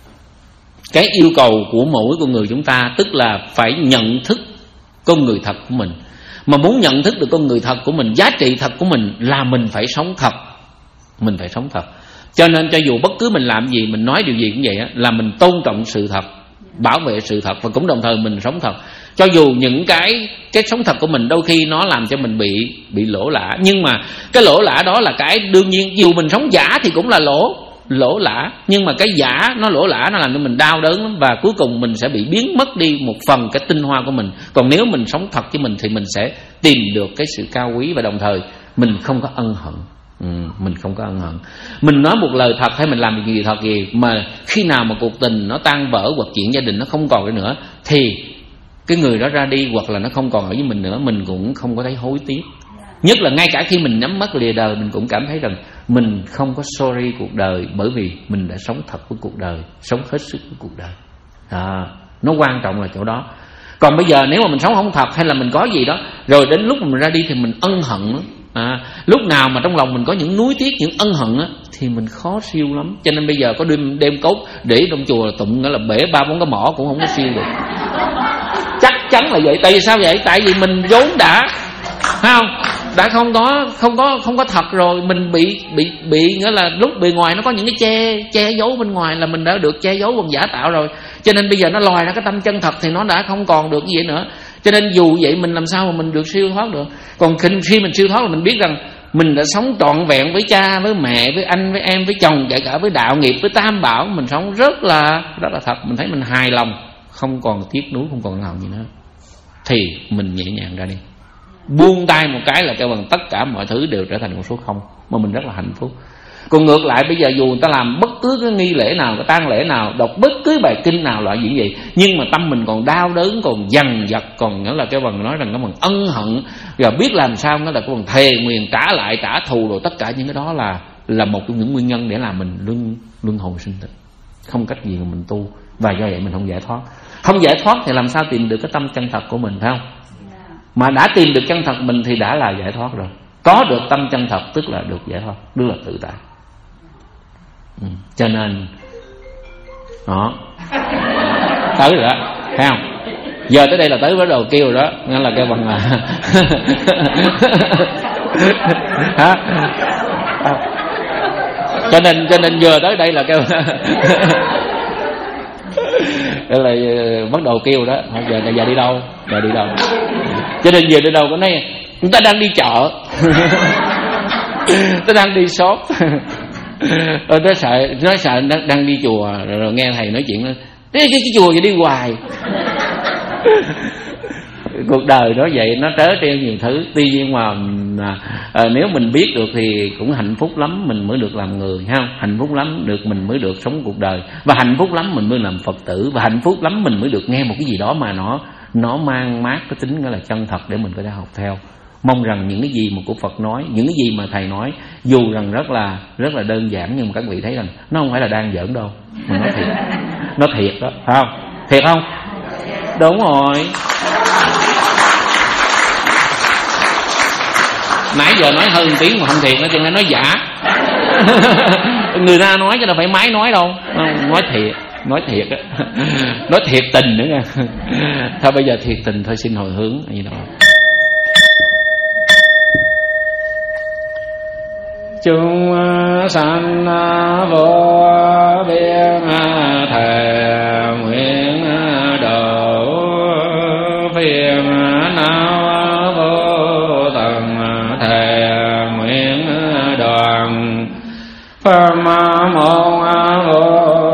cái yêu cầu của mỗi con người chúng ta, tức là phải nhận thức con người thật của mình. Mà muốn nhận thức được con người thật của mình, giá trị thật của mình là mình phải sống thật. Mình phải sống thật. Cho nên cho dù bất cứ mình làm gì, mình nói điều gì cũng vậy á, là mình tôn trọng sự thật, bảo vệ sự thật, và cũng đồng thời mình sống thật. Cho dù những cái cái sống thật của mình đôi khi nó làm cho mình bị bị lỗ lã, nhưng mà cái lỗ lã đó là cái đương nhiên. Dù mình sống giả thì cũng là lỗ lỗ lã, nhưng mà cái giả nó lỗ lã nó làm cho mình đau đớn lắm, và cuối cùng mình sẽ bị biến mất đi một phần cái tinh hoa của mình. Còn nếu mình sống thật với mình thì mình sẽ tìm được cái sự cao quý, và đồng thời mình không có ân hận. Ừ, mình không có ân hận. Mình nói một lời thật hay mình làm một gì thật gì, mà khi nào mà cuộc tình nó tan vỡ hoặc chuyện gia đình nó không còn nữa, thì cái người đó ra đi hoặc là nó không còn ở với mình nữa, mình cũng không có thấy hối tiếc. Nhất là ngay cả khi mình nhắm mắt lìa đời, mình cũng cảm thấy rằng mình không có sorry cuộc đời, bởi vì mình đã sống thật với cuộc đời, sống hết sức với cuộc đời. À, nó quan trọng là chỗ đó. Còn bây giờ nếu mà mình sống không thật, hay là mình có gì đó, rồi đến lúc mình ra đi thì mình ân hận. À, lúc nào mà trong lòng mình có những nuối tiếc, những ân hận á, thì mình khó siêu lắm. Cho nên bây giờ có đêm đêm cốt để trong chùa là tụng, nghĩa là bể ba bốn cái mỏ cũng không có siêu được. Chắc chắn là vậy. Tại vì sao vậy? Tại vì mình vốn đã, phải không, đã không có không có không có thật rồi, mình bị bị bị nghĩa là lúc bề ngoài nó có những cái che che giấu bên ngoài, là mình đã được che giấu bằng giả tạo rồi. Cho nên bây giờ nó lòi ra cái tâm chân thật thì nó đã không còn được như vậy nữa. Cho nên dù vậy mình làm sao mà mình được siêu thoát được. Còn khi mình siêu thoát là mình biết rằng mình đã sống trọn vẹn với cha, với mẹ, với anh, với em, với chồng, kể cả với đạo nghiệp, với tam bảo. Mình sống rất là rất là thật. Mình thấy mình hài lòng, không còn tiếc nuối, không còn nào gì nữa, thì mình nhẹ nhàng ra đi. Buông tay một cái là kêu bằng tất cả mọi thứ đều trở thành một số không, mà mình rất là hạnh phúc. Còn ngược lại bây giờ dù người ta làm bất cứ cái nghi lễ nào, cái tang lễ nào, đọc bất cứ bài kinh nào, loại gì vậy, nhưng mà tâm mình còn đau đớn, còn dằn vặt, còn nghĩa là cái bằng nói rằng nó bằng ân hận, và biết làm sao nó là cái bằng thề nguyền trả lại, trả thù, rồi tất cả những cái đó là là một trong những nguyên nhân để làm mình luân luân hồi sinh tử, không cách gì mà mình tu, và do vậy mình không giải thoát. Không giải thoát thì làm sao tìm được cái tâm chân thật của mình, phải không? Mà đã tìm được chân thật mình thì đã là giải thoát rồi. Có được tâm chân thật tức là được giải thoát, tức là tự tại. Ừ. Cho nên đó, tới rồi đó, thấy không? Giờ tới đây là tới với đầu kêu rồi đó, nên là kêu bằng là hả? Cho nên cho nên vừa tới đây là kêu đó là bắt đầu kêu đó. Giờ giờ đi đâu? Giờ đi đâu? Cho nên giờ đi đâu có nói chúng ta đang đi chợ, ta đang đi shop. Tôi nói sợ, nói sợ đang, đang đi chùa, rồi, rồi nghe thầy nói chuyện đó, cái, cái, cái chùa vậy đi hoài. Cuộc đời đó vậy, nó trớ trêu nhiều thứ. Tuy nhiên mà à, nếu mình biết được thì cũng hạnh phúc lắm, mình mới được làm người, ha. Hạnh phúc lắm được mình mới được sống cuộc đời, và hạnh phúc lắm mình mới làm Phật tử, và hạnh phúc lắm mình mới được nghe một cái gì đó mà nó nó mang mát cái tính gọi là chân thật để mình có thể học theo. Mong rằng những cái gì mà của Phật nói, những cái gì mà thầy nói, dù rằng rất là rất là đơn giản, nhưng mà các vị thấy rằng nó không phải là đang giỡn đâu, mà nó thiệt, nó thiệt đó, phải không? Thiệt không? Đúng rồi. Nãy giờ nói hơn tiếng mà không thiệt, nó chừng nói giả. Người ta nói cho đâu phải máy nói đâu, nói thiệt, nói thiệt á, nói thiệt tình nữa nha. Thôi bây giờ thiệt tình thôi, xin hồi hướng gì đó. Chúng sanh vô biên thề nguyện độ phiền não vô tận, thề nguyện đoàn pháp môn vô